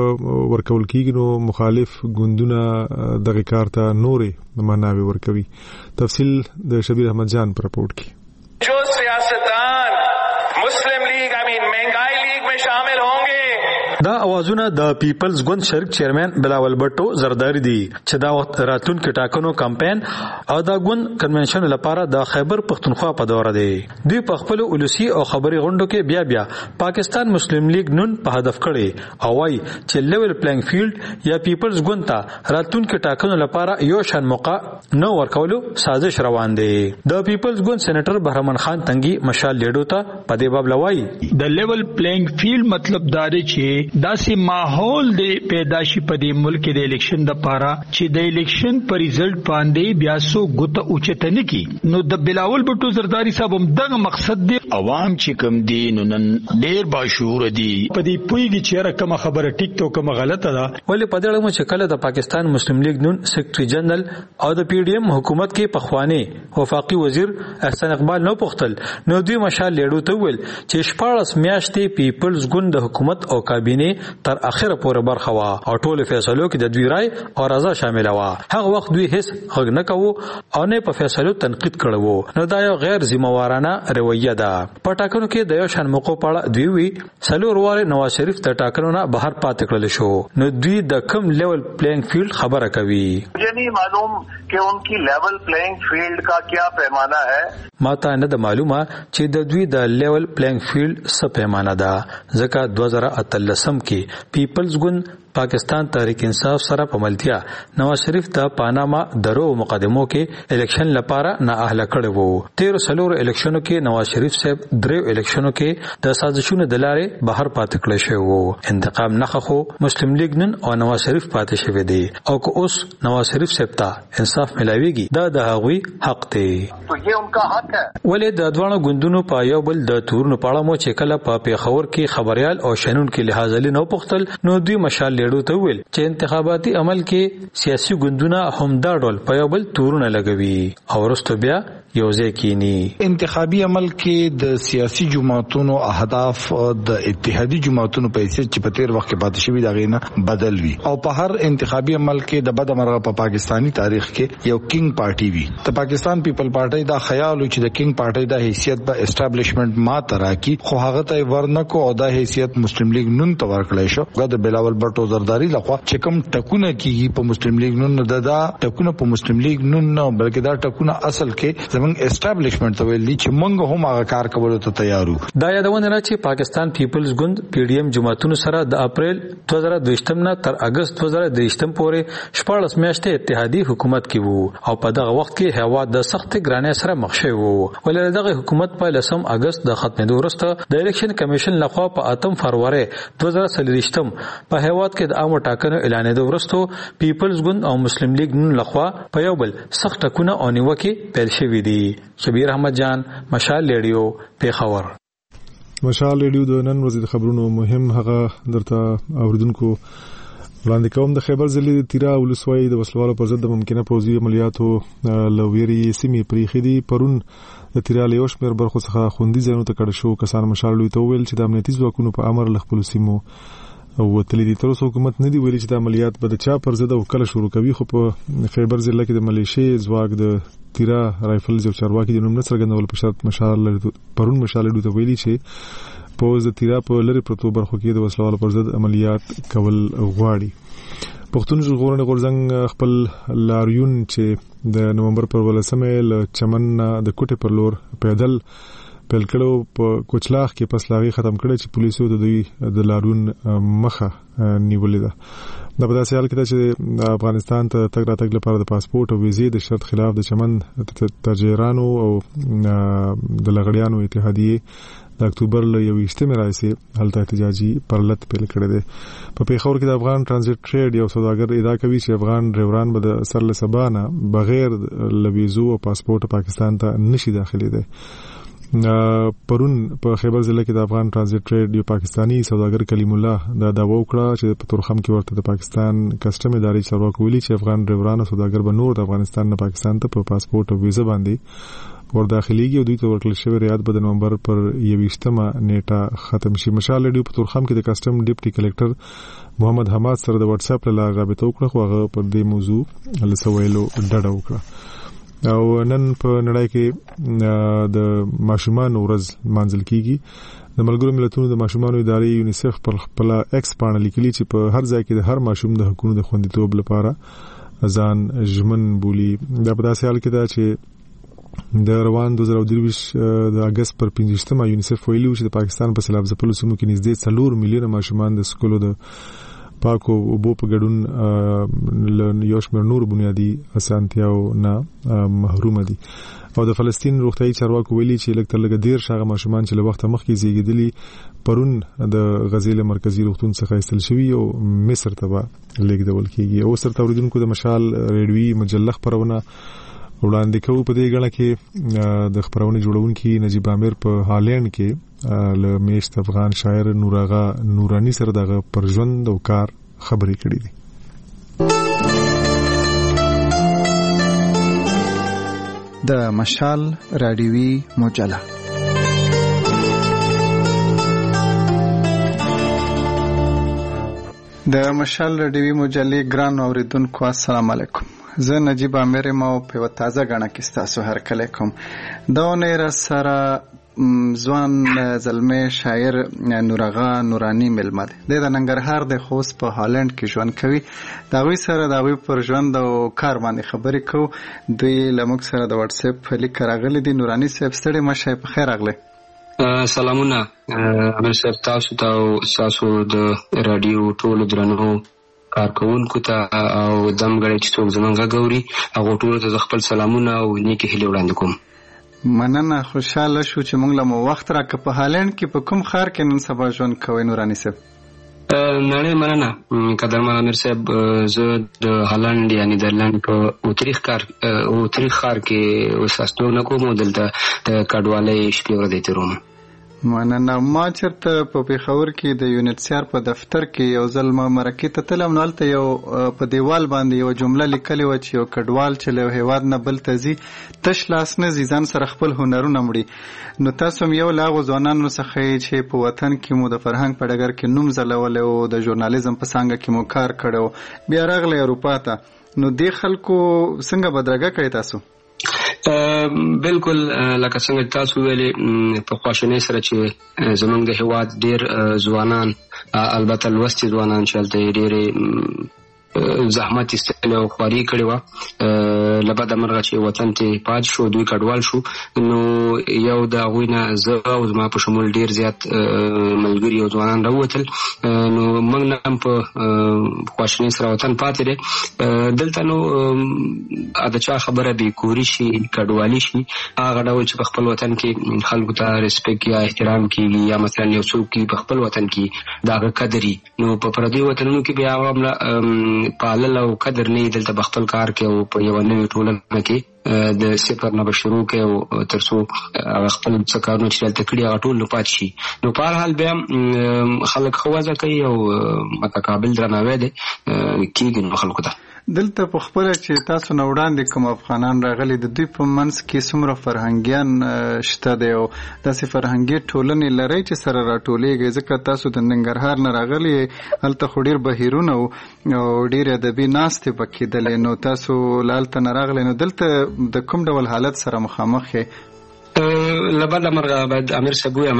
ورکول کیږي نو مخالف ګوندونه دغه کار ته نورې منابع ورکوي. تفصیل د شبیر احمد جان پر رپورټ کې. جو سیاستدان مسلم لیگ امین مهنګای لیگ میں شامل هونگے. دا اوازونه د پیپلز ګوند شریک چیرمن بلاول بټو زرداری دي چې دا وخت راتلونکو ټاکنو کمپاین او دا ګوند کنونشن لپاره د خیبر پختونخوا په دوره دی. دوی په خپل اولسی او خبري غونډو کې بیا بیا پاکستان مسلم لیگ نون په هدف کړي او وايي چې لیول پلینګ فیلډ یا پیپلز ګوند ته راتلونکو ټاکنو لپاره یو شان موقع نو ورکولو سازش روان دی. د پیپلز ګوند سېنیټر بهرمن خان تنګي مشال لیډو ته په دې باب لوي د لیول پلینګ فیلډ مطلب دا دی چې داسې ماحول دی پیدا شي په دې ملک کې د الیکشن د پاره چې د الیکشن پر ریزلټ باندې بیا سو ګوته اوچته نه کی. نو د بلاول بټو زرداری صاحب هم دغه مقصد دی عوام چې کم دي نو نن ډیر باشعور دي په دې پویږي چې کومه خبره ټیک ته کومه غلطه ده. ولې په دې اړه چې کله د پاکستان مسلم لیگ نون سیکریټری جنرال او د پی ډی ایم حکومت کې پخوانی وفاقي وزیر احسان اقبال نو پختل نو دوی مشال لیډو ته ویل چې شپږ میاشتې پیپلز ګوند د حکومت او کابینه تر اخره پورې برخه وا او ټول فیصلو کې د دوی رائے او رضا شامل وا. هغه وخت دوی هیڅ غږ نه کوو او نه په فیصلو تنقید کړو. نو دا یو غیر ذمہوارانه رویه ده. په ټاکنو کې د یو شان موقع پاړه دوی وی سلور واره نواز شریف د ټاکنو نه بهر پاتې کړل شو. نو دوی د کم لیول پلینګ فیلډ خبره کوي. مجھے نہیں معلوم کہ ان کی لیول پلینګ فیلډ کا کیا پیمانہ ہے. ماته نه د معلومه چې د دوی د لیول پلینګ فیلډ څه پیمانه ده. ځکه دوه زره اتلسم کې پیپلز ګوند پاکستان تحریک انصاف سره په ملتیا نواز شریف د پاناما درو مقدمو کې الیکشن لپاره نااهله کړی وو. تیر سلور الیکشنو کې نواز شریف صاحب درو الیکشنو کې د سازشونو د لارې بهر پاتې کړی شو وو. انتقام نه خو مسلم لیگ نن او نواز شریف پاتې شوی دی او که اوس نواز شریف صاحب ته انصاف ملاويږي دا د هغوی حق دی. تو یہ ان کا حق ہے. ولې د دوانو ګوندونو په یو بل د تورونو پاړه مو چې کله په پیښور کې خبريال او شنن کې لحاظ لنو پختل نو دوی مشال لیډو ته ویل چې انتخاباتي عمل کې سیاسي ګوندونه هم دا ډول په یو بل تورونه لګوي او ورسته بیا یوځای کینی. انتخابي عمل کې د سیاسي جماعتونو اهداف د اتحادي جماعتونو په حیثیت چې په تیر وخت کې پاتې شوی دا غینه بدل وی او په هر انتخابي عمل کې د بد مرغه په پاکستانی تاریخ کې یو کینګ پارټي وی. د پاکستان پیپل پارټي دا خیال و چې د کینګ پارټي د حیثیت به اسټابلیشمنت ما تراکی خو هغه ته ورنکو او د حیثیت مسلم لیگ نون ته ورکړل شو. د بلاول بټو زرداری لخوا چې کوم ټکونه کیږي په مسلم لیگ نون نه دا ټکونه په مسلم لیگ نون نه بلکې دا ټکونه اصل کې اسټابلیشمنت ته ویل چې موږ هم هغه کار کولو ته تیار یو. دا یادونه را چې پاکستان پیپلز ګوند پی ډی ایم جماعتونو سره د اپریل دوه زره دوه نه تر اگست دوه زره درې پورې شپږ میاشتې اتحادی حکومت کې وو او په دغه وخت کې هوا د سخت ګرانۍ سره مخ شوی وو. ولې دغه حکومت په لسم اگست د ختمېدو وروسته د الیکشن کمیشن لخوا په اتم فروری دوه زره څلوېښت په هیواد کې د عامو ټاکنو اعلانېدو وروسته پیپلز ګوند او مسلم لیگ نن لخوا په یو بل سخت ټکونه او نیوکه پیل شوې دي. شبیر احمد جان مشال ریډیو پیښور. مشال ریډیو د نن ورځې خبرونو مهم هغه درته اوریدونکو وړاندې کوم د خیبر ضلع د تیرا ولسوالۍ د وسلوالو پر ضد د ممکنه پوځي عملیاتو لویری سیمې پریښې دي. پرون د تیرا له یو شمېر برخو څخه خوندي ځایونو ته کډه شو کسان مشال لوی ته ویل چې د امنیتي ځواکونو په امر له خپل سیمو وتلي دي. تر اوسه حکومت نه دی ویلي چې د عملیات به د چا پر ضد او کله شروع کوي، خو په خیبر ضلع کې د ملیشې ځواک د تیرا رایفلز او چارواکي د نوم نه څرګندول په شرط مشال پرون مشال لوی ته ویلي چې پوز د تیرا په لری پروتو برخو کې د وسلوالو پر ضد عملیات کول غواړي. پښتون ژغورنې غورځنګ خپل لاریون چې د نومبر پر ولسمه له چمن د کوټې پر لور پیدل پیل کړو په کوچلاخ کې پس لاغي ختم کړي چې پولیسو د دوی د لاریون مخه نیولې ده. د په داسې حال کې چې افغانستان ته تګ راتګ لپاره د پاسپورت او ویزې د شرط خلاف د چمن تاجرانو او د لغړیانو اتحادیه د اکتوبر له یوویشتمې راهیسې هلته احتجاجي پرلط پیل کړی دی. په پیښور کې د افغان ترانزیت ټریډ یو سوداګر ادعا کوي چې افغان ډریوران به د سر له سبا نه بغیر له ویزو او پاسپورت پاکستان ته نشي داخلي دی. پرون په خیبر ضلع کې د افغان ترانزیت ټریډ یو پاکستانی سوداګر کلیم الله دا دعوه وکړه چې په تورخم کې ورته د پاکستان کسټم ادارې چارواکو ویلي چې افغان ډریوران او سوداګر به نور د افغانستان نه پاکستان ته په پاسپورت او ویزه باندې ور داخليږي او دوی ته ورکړل شوی ریاض به د نومبر پر یوویشتمه نیټه ختم شي. مشال لډیو په تورخم کې د کسټم ډیپټي کلکټر محمد حماد سره د واتس اپ له لارې رابطه وکړه، خو هغه پر دې موضوع له سوالو ډډه وکړه. او نن په نړۍ کې د ماشومان ورځ مانځل کیږي. د ملګرو ملتونو د ماشومان ادارې یونیسف پر خپل ایکس باندې لیکلي چې په هر ځای کې د هر ماشوم د حقوقو د خوندیتوب لپاره ځان ژمن بولی. دا په داسې حال کې ده چې د روان دوه زره درویش د اگست پر پنځمه یونیسف ویلي چې د پاکستان په سیلاب ځپلو سیمو کې نږدې څلور میلیونه ماشومان د سکولو د پاکو اوبو په ګډون له یو شمېر نور بنیادي اسانتیاو نه محروم دي. او د فلسطین روغتیايي چارواکو ویلي چې لږ تر لږه دېرش هغه ماشومان چې له وخته مخکې زیږېدلي پرون د غزې له مرکزي روغتون څخه ایستل شوي او مصر ته به لیږدول کېږي. او سرته اوریدونکو د مشال ریډیوي مجله خپرونه وړاندې کوو. په دې غاڼه کې د خبرونه جوړونکي نجیب عامر په هالند کې له میشت افغان شاعر نوراغا نورانی سره دغه پر ژوند او کار خبرې کړې دي. د مشال رادیوي مجله د مشال رادیوي مجلې ګران اوریدونکو السلام علیکم. زه نجیب عامر ما په یو تازه غاڼه کې ستاسو هرکلی کوم. دا ونې را سره ځوان زلمی شاعر نورغا نورانی مېلمه دی. دی د ننګرهار د خوست په هالند کې ژوند کوي. د هغوی سره د هغوی پر ژوند او کار باندې خبرې کوو. دوی له موږ سره د واتس اپ لیک راغلی دي. نورانی صاحب ستړی مه شئ، په خیر راغلی. سلامونه عامر صاحب، تاسو ته او ستاسو د راډیو ټولو درنو کارکوونکو ته او دمګړی چې څوک زمونږ غږ اوري هغو ټولو ته زه خپل سلامونه او نیکې هیلې وړاندې کوم. مننه، خوشحاله شو چې موږ له مو وخت راکړه. په هالند کې په کوم ښار کې نن سبا ژوند کوئ نوراني صاحب؟ نړۍ مننه قدرمن امیر صاحب. زه د هالند یا نیدرلند په اوتریخ ښار اوتریخ ښار کې اوسېدو نه کوم او دلته د کډوالۍ شپې ورځې تېروم. مننه. ما چېرته په پېښور کې د یونیټسیار په دفتر کې یو ځل ما مرکې ته تلم، نو هلته یو په دیوال باندې یو جمله لیکلې وه چې یو کډوال چې له یو هېواد نه بل ته ځي تش لاس نه ځي، ځان سره خپل هنرونه وړي. نو تاسو هم یو له هغو ځوانانو څخه یې چې په وطن کې مو د فرهنګ په ډګر کې نوم ځلولی و، د ژورنالیزم په څانګه کې مو کار کړی و، بیا راغلی اروپا ته. نو دې خلکو څنګه بدرګه کړی تاسو؟ بالکل لکه څنګه تاسو ویلې په خواشینۍ سره چې زمونږ د هېواد ډېر ځوانان، البته لوستي ځوانان چې هلته یې ډېرې زحمت ایستلی او خواري کړې وه، له بده مرغه چې وطن ته پاتې شو، دوی کډوال شو. نو یو د هغوی نه زه او زما په شمول ډېر زیات ملګري او ځوانان راووتل. نو موږ نه هم په خواشینۍ سره وطن پاتې دی. دلته نو د چا خبره بېکوري شي، کډوالي شي، هغه ډول چې په خپل وطن کې خلکو ته ریسپیکټ یا احترام کېږي، یا مثلا یو څوک په خپل وطن کې د هغه قدر وي. نو په پردیو وطنونو کې بیا هغه پالل او قدر نه دلته په خپل کار کې او په یو نوي یو ټولنه کې د صفر نه به شروع کوي او تر څو خپل څه کارونه چې دلته کړي هغه ټول نه پاتې شي. نو په هر حال بیا خلک ښه وضع کوي او متقابل درناوی دی کېږي نو خلکو ته. دلته په خپله چې تاسو نه وړاندې کوم افغانان راغلي د دوی په منځ کې څومره فرهنګیان شته دی او داسې فرهنګي ټولنې لرئ چې سره راټولېږئ؟ ځکه تاسو د ننګرهار نه راغلي هلته خو ډېر بهیرونه او ډېرې ادبي ناستې به کېدلې، نو تاسو له هلته نه راغلی، نو دلته د کوم ډول حالت سره مخامخ یې؟ له بده مرغه باید امیر صاحب ووایم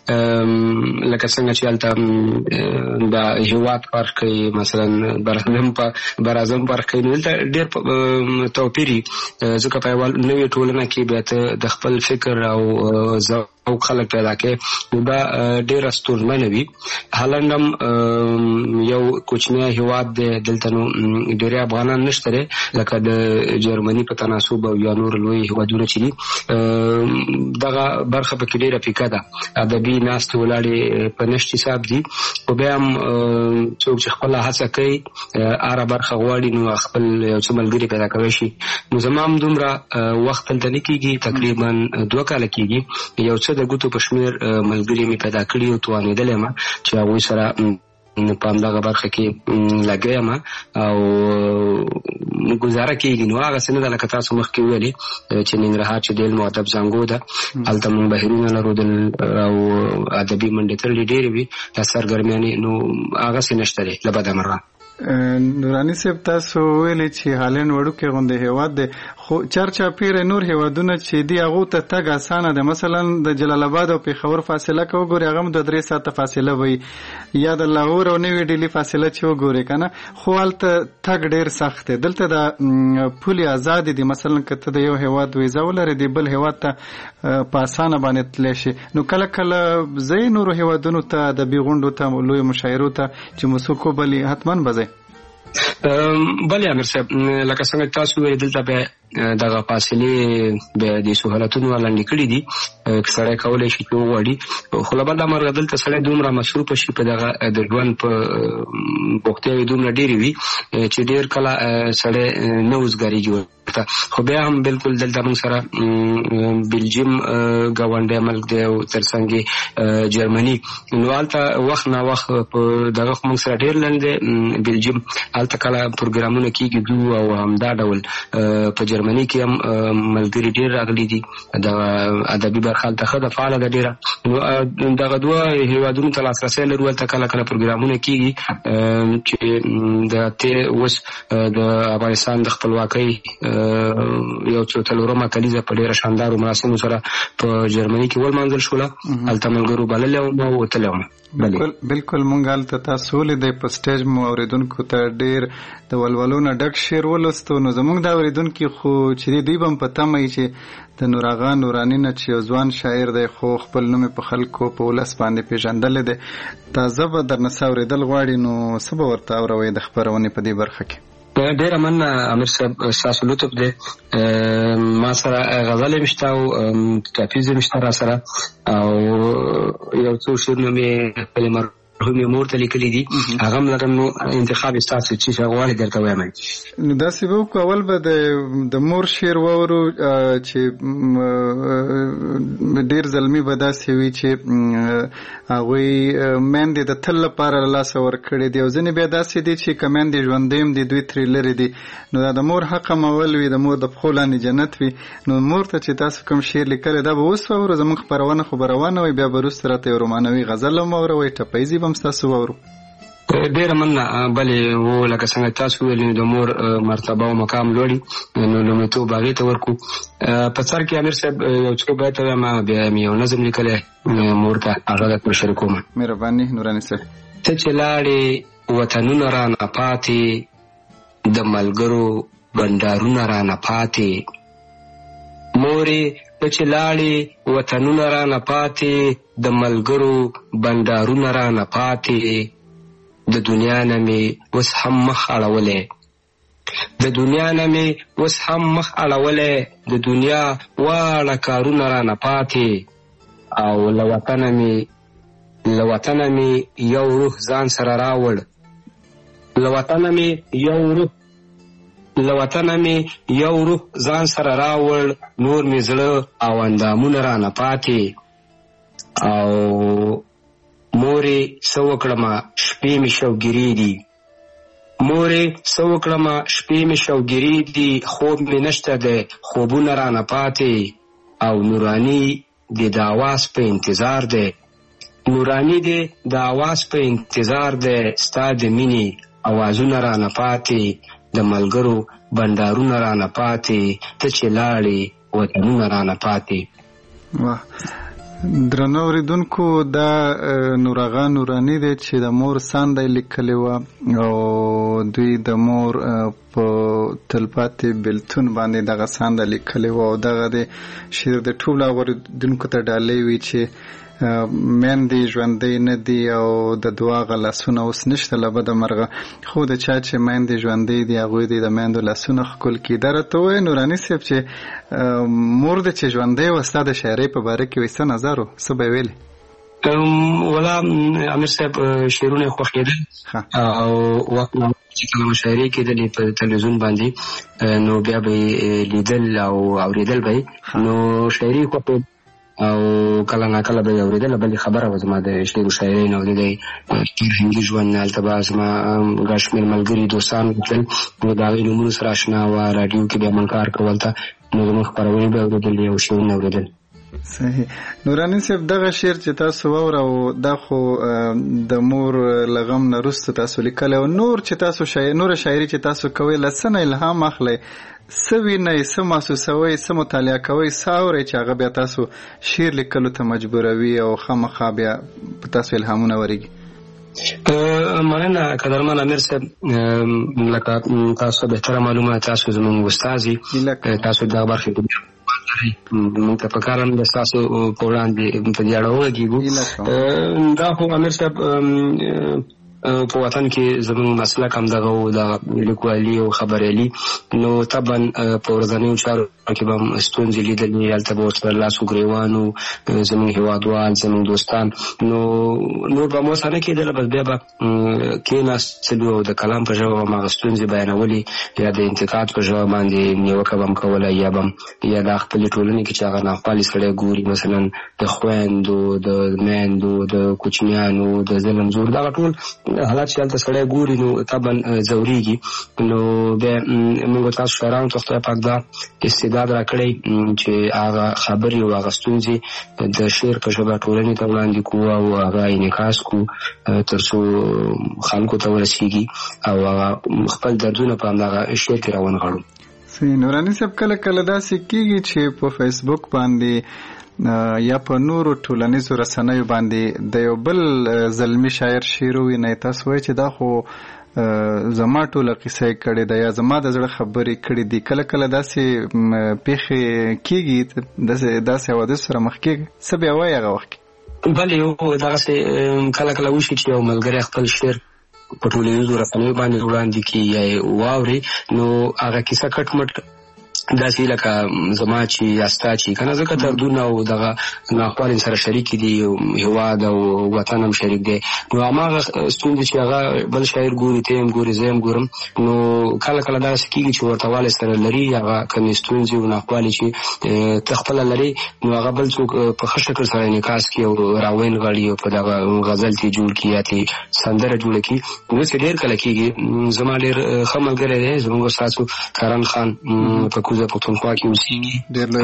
لکه څنګه چې هلته د هېواد فرق کوي، مثلا براعظم په براعظم فرق کوي، نو دلته ډېر توپیر وي ځکه په یوه نوې ټولنه کې بیا ته د خپل فکر او ذوق خلک پیدا کوي، نو دا ډېره ستونزمنه وي. هالنډ هم یو کوچنی هېواد دی، دلته نو ډېری افغانان نشته دی لکه د جرمني په تناسب او یا نور لوی هېوادونه چې دي. دغه برخه پکې ډېره پیکه ده، ادبي ناستې ولاړې په نشت حساب دي، خو بیا هم څوک چې خپله هڅه کوي هره برخه غواړي نو خپل یو څه ملګري پیدا کولی شي. نو زما هم دومره وخت دلته نه کېږي، تقریبا دوه کاله کېږي، یو څه د ګوتو په شمېر ملګري مې پیدا کړي او توانېدلی یم چې هغوی سره په همدغه برخه کې لګی یم او ګزاره کېږي. نو هغسې نه ده لکه تاسو مخکې وویلې چې ننګرهار چې د علم او ادب زانګو ده، هلته مونږ بهیرونه لرو او ادبي منډې تړلې ډېرې وي دا سرګرمیانې، نو هغسې نشته دی له بده مرغه. نوراني صاحب تاسو ویلې چې هالنډ وړوکی غوندې هېواد دی، خو چارچاپیره نور هېوادونه چې دي هغو ته تګ اسانه دی. مثلا د جلال آباد او پېښور فاصله که وګورې هغه هم دوه درې ساعته فاصله وي، یا د لاهور او نوې ډیلي فاصله چې وګورې که نه، خو هلته تګ ډېر سخت دی. دلته د پولې ازادې دي، مثلا که ته د یو هېواد ویزه ولرې د بل هېواد ته په اسانه باندې تللی شي. نو کله کله ځئ نورو هېوادونو ته ادبي غونډو ته لویو مشاعرو ته چې مو څوک وبلي حتما به ځئ؟ بله امیر صاحب، لکه څنګه تاسو وویل دلته بیا دغه فاصلې بیا د سهولتونو لنډې کړي دي، سړی کولی شي چې وغواړي، خو له بده مرغه دلته سړی دومره مصروفه شي په دغه د ژوند په بوختیاوې دومره ډېرې وي چې ډېر کله سړی نه اوزګارېږي ورته. خو بیا هم بالکل دلته موږ سره بلجیم ګاونډی ملک دی او تر څنګ جرمني، نو هلته وخت نا وخت په دغه خو موږ سره ډېر لنډ دی بلجیم، هلته کله پروګرامونه کېږي دو او همدا ډول په جرمني کې هم ملګري ډېر راغلي دي، د ادبي برخه هلته ښه ده، فعاله ده ډېره. نو دغه دوه هېوادونو ته لاسرسی لرو، هلته کله کله پروګرامونه کېږي چې د تېر اوس د افغانستان د خپلواکۍ یو څو څلورمه کلیزه په ډېره شاندارو مراسمو سره په جرمني کې ولمانځل شوله، هلته ملګرو بللی وم او وتلی وم. بالکل مونږ هلته تاسو ولیدئ په سټیج مو اورېدونکو ته ډېر د ولولو نه ډک شعر ولوستو، نو زمونږ دا اورېدونکي خو چې دی دوی به هم په تمه وي چې د نور آغا نوراني نه چې یو ځوان شاعر دی خو خپل نوم په خلکو په ولس باندې پیژندلی دی، تازه به درنه څه اورېدل غواړي، نو څه به ورته اوروئ د خپرونې په دې برخه کې؟ ډېره مننه امیر صاحب، ستاسو لطف دی. ما سره غزل هم شته او ټاپیز هم شته را سره، او یو څو شعرونه مې خپلې مرحومې مور ته لیکلي دي، هغه هم لرم. نو انتخاب ستاسو چې څه غواړئ درته وایم. نو داسې به وکړو، اول به د مور شعر واورو چې ډېر زلمي به داسې وي چې هغوی میندې د تل لپاره له لاسه ورکړې دي، او ځینې بیا داسې دي چې که میندې ژوندۍ هم دي دوی ترې لرې دي، نو دا د مور حق مول وي، د مور د پښو لاندې جنت وي. نو مور ته چې تاسو کوم شعر لیکلی دا به اوس واورو، زموږ خپرونه خو به روانه وي، بیا به وروسته راته یو رومانوي غزل هم واوروئ، ټپیزې به هم ستاسو واورو. ډېره مننه. بلې و لکه څنګه تاسو ویل د مور مرتبه او مقام لوړي، نو لومړیتوب هغې ته ورکړو. په سر کې امیر صاحب یو څه بیت وایم، بیا مې یو نظم لیکلی مور ته، هغه درته شریکوم. مهرباني نوراني صاحب. ته چې لاړې وطنونه رانه پاتې، د ملګرو بنډارونه رانه پاتې، مورې ته چې لاړې وطنونه رانه پاتې، د ملګرو بنډارونه رانه پاتې، د دنیا نه مې اوس هم مخ اړولی، د دنیا نه مې اوس هم مخ اړولی، د دنیا واړه کارونه رانه پاتې، او له وطنه مې له وطنه مې یو روح ځان سره راوړ، له وطنه مې یو روح له وطنه مې یو روح ځان سره راوړ، نور مې زړه او اندامونه رانه پاتې. او مورې څه وکړمه شپې مې شوګیرې دي، مورې څه وکړمه شپې مې شوګیرې دي، خوب مې نشته دی خوبونه رانه پاتې. او نورانی د د آواز په انتظار دی، نورانی دی د آواز په انتظار دی، ستا د مینې اوازونه رانه پاتې، د ملګرو بندارونه رانه پاتې، ته چې لاړې وطنونه رانه پاتې. واه درنو اوریدونکو، دا نوراغا نورانی دی چې د مور سانده لیکلی وه او دوی د مور په تلپاتې بلتون باندې دغه سانده لیکلی وه او دغه د شعر د ټولو اوریدونکو ته ډالۍ وي چې میندې ژوندۍ نه دي او د دعا غ لاسونه اوس نشته له بده مرغه، خو د چا چې میندې ژوندۍ دي هغوی دې د میندو لاسونه ښکل کړي. دا راته ووایه نوراني صاحب چې مور دې چې ژوندۍ وه ستا د شاعرۍ په باره کې وایي څه نظر و، څه به یې ویلې؟ ولا امیر صاحب شعرونه یې خوښېدل او وخت نه چې کله مشاعرې کېدلې په تلویزیون باندې نو بیا به یې لیدل او اورېدل به یې، نو شاعري خوښېد او کله ناکله به یې اورېدله. بلې خبره وه زما د شعر و شاعرۍ نه او د دی فرهنګي ژوند نه. هلته به زما ګڼ شمېر ملګري دوستان تلل، نو د هغوی نومونو سره اشنا وه، راډیو کې به یې کار کول ته، نو زموږ خپرونې به یې اورېدلې او شعرونه اورېدل. صحیح. نوراني صاحب دغه شعر چې تاسو واورو دا خو د مور لغم نه وروسته تاسو لیکلی او نور چې تاسو شاعر نوره شاعري چې تاسو کوئ له څه نه الهام اخلئ، څه وینئ، څه محسوسوئ، څه مطالعه کوئ، څه اورئ چې هغه بیا تاسو شعر لیکلو ته مجبوروي او خامخا بیا په تاسو الهامونه ورېږي؟ مننه قدرمن امیر صاحب، لکه تاسو بهتره معلومه تاسو زموږ استازي، تاسو دغه برخې موږ ته پکار هم د ستاسو په وړاندې په دې اړه وغږېږو. دا خو امیر صاحب په وطن کې زموږ مسلک هم دغه و د لیکوالي او خبریالي، نو طبعا په ورځنیو چارو کې به هم ستونزې لیدلې، هلته به ورسره لاسو ګرېوان و زموږ هېوادوال زموږ دوستان، نو نور به مو سره نه کېدله، بس بیا به کېناستلو او د کلام په ژبه به هم هغه ستونزې بیانولې، یا د انتقاد په ژبه باندې نیوکه به هم کوله، یا به یا د خپلې ټولنې کې چې هغه ناخوالې سړی ګوري، مثلا د خویندو د میندو د کوچنیانو د ظلم زور دغه ټول حالات چې هلته سړی ګوري نو طبعا ځورېږي. نو بیا موږ تاسو شاعرانو ته خدای پاک دا استعداد راکړی چې هغه خبرې او هغه ستونزې د شعر په ژبه ټولنې ته وړاندې کړو او هغه انعکاس کړو تر څو خلکو ته ورسېږي او هغه خپل دردونه په همدغه شعر کې راونغاړو. صحیح. نوراني صاحب کله کله داسې کېږي چې په فیسبوک باندې یا په نورو ټولنیزو رسنیو باندې د یو بل زلمی شاعر شعر ووینئ، تاسو وایئ چې دا خو زما ټوله قصه یې کړې ده یا زما د زړه خبرې کړې دي. کله کله داسې پیښې کېږي، داسې حوادثو سره مخ کېږي، څه بیا وایي هغه وخت کې؟ بلې دغسې کله کله وشي چې یو ملګری خپل شعر په ټولنیزو رسنیو باندې وړاندې کړي یا یې واوري، نو هغه کیسه کټ مټ داسې لکه زما چې یا ستا چې که نه، ځکه دردونه او دغه ناخوالې سره شریک دي، هېواد او وطن هم شریک دی، نو هماغه ستونزې چې هغه بل شاعر ګوري، ته هم ګوري، زه هم ګورم، نو کله کله داسې کېږي چې ورته والی سره لري هغه کمې ستونزې او ناخوالې چې ته خپله لري، نو هغه بل څوک په ښه شکل سره انعکاس کړي او راونغاړي او په دغه غزل ترې جوړ کړي یا ترې سندره جوړه کړي. داسې ډېر کله کېږي. زما ډېر ښه ملګری دی زموږ استازو کرن خان په کوزه پښتونخوا کې اوسېږي،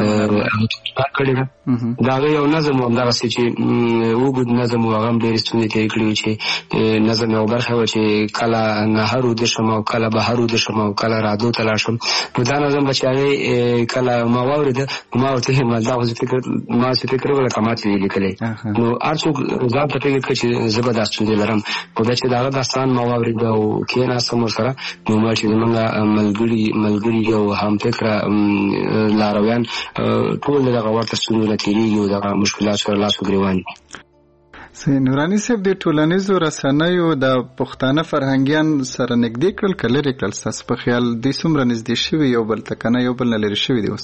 کړې ده د هغه یو نظم و همدغسې چې اوږد نظم و، هغه هم ډېرې ستونزې تېرې کړې وې چې نظم یو برخه وه چې کله نهر وده شم او کله بهر وده شم او کله رادو ته لاړ شم، نو دا نظم به چې هغې کله ما واورېده ما ورته ویل دا خو فکر ما چې فکر وکړه که ما ترې لیکلی، نو هر څوک ځان ته فکر کړه چې زه به دا ستونزې لرم، خو بیا چې د هغه داستان ما واورېده او کېناستم ورسره، نو ما چې زمونږ ملګري ملګري او همفکره لارویان ټول دغه ورته ستونزو نه تېرېږي او دغه مشکلات سره لاس و ګرېوان دي. نوراني صاحب د ټولنیزو رسنیو د پښتانه فرهنګیان سره نږدې کړل که لرې کړل؟ ستاسو په خیال دوی څومره نږدې شوي یو بل ته که نه یو بل نه لرې شوي دي اوس؟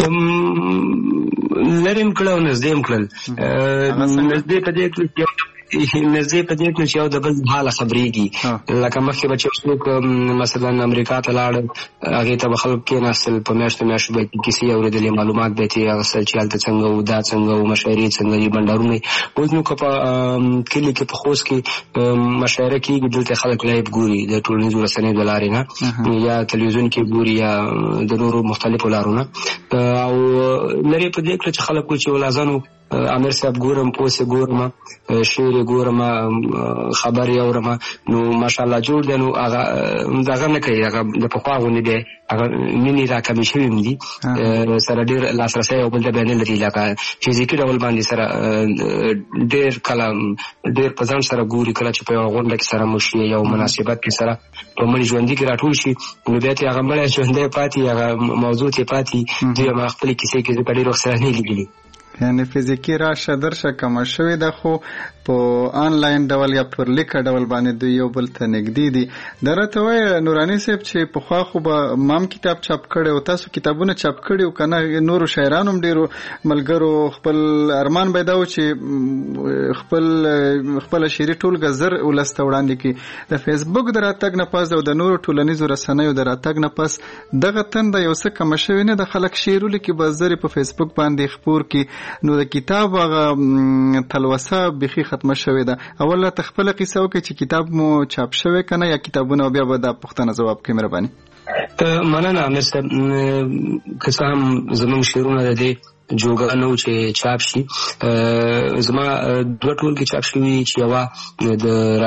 لرې هم کړل او نږدې هم کړل. نږدې په دې کړل چې نږدې په دې کې چې یو د بل حال خبرېږي لکه مخکې به چې څوک مثلا امریکا ته لاړ هغې ته به خلک کېناستل په میاشتو میاشتو به یې کیسې اورېدلې معلومات به یې ترې اخیستل چې هلته څنګه وو دا څنګه وو مشاعرې څنګه دي بنډارونه اوس نو که په کلي کې په خوست کې مشاعره کېږي دلته خلک لایف ګوري د ټولنیزو رسنیو د لارې نه یا تلویزیون کې ګوري یا د نورو مختلفو لارو نه او لرې په دې کړه چې خلک وایي چې ولازانو امیر صاحب ګورم پوسې ګورم شعر یې ګورم خبر یې اورم نو ماشاءالله جوړ دی نو هغه دغه نه کوي هغه د پخوا غوندې دی هغه مینې راکمې شوي هم دي سره ډېر لاسرسی یو بل ته بیا نه لري لکه فزیکي ډول باندې سره ډېر کله ډېر په ځان سره ګوري کله چې په یوه غونډه کې سره مو شي یو مناسبت کې سره په مړي ژوندي کې راټول شي نو بیا ترې هغه مړی ژوندی پاتې هغه موضوع ترې پاتې دوی هماغه خپلې کیسې کې زه په ډېر وخت سره نه لیدلي یعنی فزیکی راشه درشه کمه شوې ده خو په آنلاین ډول یا پر لیکه ډول باندې دوی یو بل ته نږدې دي دا راته وایه نوراني صاحب چې پخوا خو به مام کتاب چاپ کړی او تاسو کتابونه چاپ کړي او که نه نورو شاعرانو هم ډېرو ملګرو خپل ارمان به یې دا و چې خپل خپله شعري ټولګه زر ولس ته وړاندې کړي د فیسبوک د راتګ نه پس او د نورو ټولنیزو رسنیو د راتګ نه پس دغه تنده یو څه کمه شوې نه د خلک شعر ولیکي به زر په فیسبوک باندې خپور کړي نو د کتاب هغه تلوسه بیخي ختمه شوې ده. اول ته خپله قصه وکړئ چې کتاب مو چاپ شوی که نه یا کتابونه بیا به دا پوښتنه ځواب کړئ مهرباني. مننه امیر صاحب که څه هم زموږ شعرونه د دې جوګه نه و چې چاپ شي زما دوه ټولګې چاپ شوي چې یوه د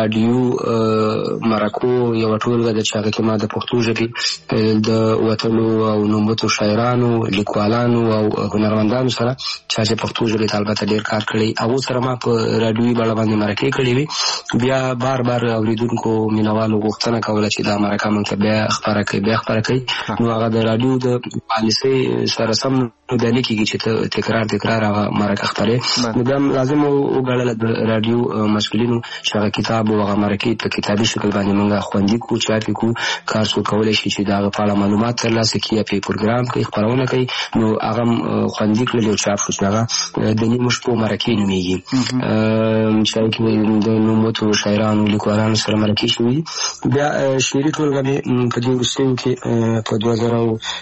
راډیو مرکو یوه ټولګه ده چې هغه کې ما د پښتو ژبې د وتلو او نوموتو شاعرانو لیکوالانو او هنرمندانو سره چا چې پښتو ژبې ته البته ډېر کار کړی هغو سره ما په راډیوي بڼه باندې مرکې کړې وې بیا بار بار اورېدونکو مینوالو غوښتنه کوله چې دا مرکه موږ ته بیا خپره کوي بیا خپره کوي نو هغه د راډیو د پالیسۍ سره سم نو بیا نه کېږي چې تکرار تکرار هغه مرکه خپرې نو بیا لازم وګڼله د راډیو مسؤلینو چې هغه کتاب او هغه مرکې په کتابي شکل باندې موږ خوندي کړو چاپ یې کړو کار څوک کولی شي چې د هغه په اړه معلومات ترلاسه کړي یا پې پروګرام کوي خپرونه کوي نو هغه هم خوندي کړل او چاپ شو چې هغه د نیمو شپو مرکې نومېږي چې هغې کې د نوموتو شاعرانو لیکوالانو سره مرکې شوي بیا شعري ټولګه مې په دې وروستیو کې په دوه زره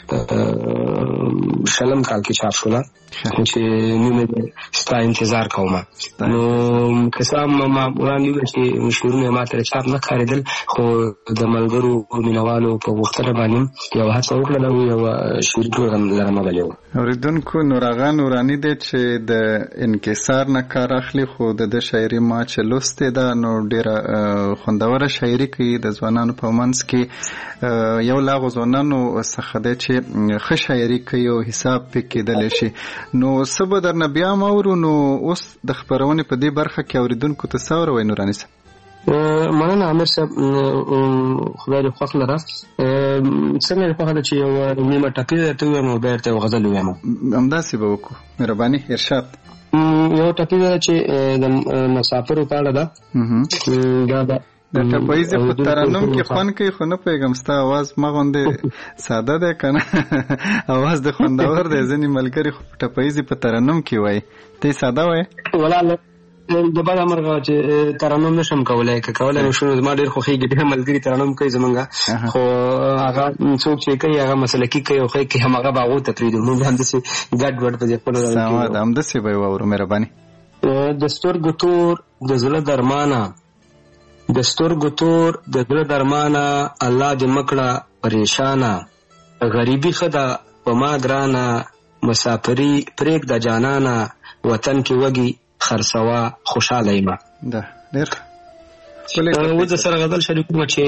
شلم کال کې چاپ شوله چې نوم یې ستا انتظار کومه نو که څه هم ما وړاندې وویل چې شعرونه یې ما ته چاپ نه ښکارېدل خو د ملګرو مینوالو په غوښتنه باندې یوه هڅه وکړله او یوه شعري ټولګه لره مغلې وه. اورېدونکو نور آغا نوراني دی چې د انکسار نه کار اخلي خو د ده شاعري ما چې لوستې ده نو ډېره خوندوره شاعري کوي د ځوانانو په منځ کې یو له هغو ځوانانو څخه دی چې ښه شاعري کوي او حساب پې کېدلی شي نو څه به درنه بیا هم اورو نو اوس د خپرونې په دې برخه کې اورېدونکو ته څه اوروئ نوراني صاحب؟ مننه امیر صاحب خدای دې خوښ لره څنګه دې خوښه ده چې یوه نیمه ټپي درته ووایم او بیا درته یو غزل ووایم همداسې به وکړو مهرباني ارشاد. یو ټپي ده چې د مسافرو په اړه ده دا ده د ټپایزې په ترنم کې خوند کوي خو نه پوهېږم ستا اواز ما غوندې ساده دی که نه اواز د خوندور دی ځینې ملګري خو په ټپایزې په ترنم کې وایي ته یې ساده وایې ولاله د بده مرغه چې ترنم نشم کولی که کولی نو شنو زما ډېر خوښېږي ډېر ملګري ترنم کوي زمونږ خو هغه څوک چې کوي هغه مسلکي کوي او ښه کوي همهغه به هغو ته پرېږدو موږ همداسې ګډ وډ په دې خپلو سمه ده همداسې به یې واورو مهرباني. د سترګو تور د زړه درمانه د سترګو تور د زړه درمانه الله دې مکړه پریشانه غریبي ښه ده په ما ګرانه مسافري پرېږده جانانه وطن کې وږي خرڅوه خوشحاله یمه. ده ډېر اوس د سره غزل شریکومه چې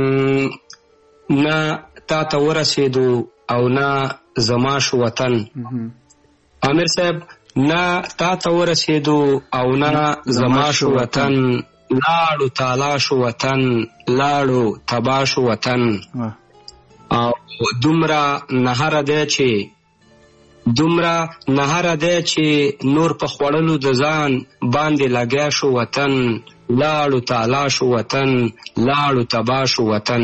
نه تا ته ورسېدو او نه زما شو وطن امیر صاحب نه تا ته ورسېدو او نه زما شو وطن لاړو تالا شو وطن لاړو تبا شو وطن او دومره نهره دی چې دومره نهره دی چې نور په خوړلو د ځان باندې لګیا شو وطن لاړو تالا شو وطن لاړو تبا شو وطن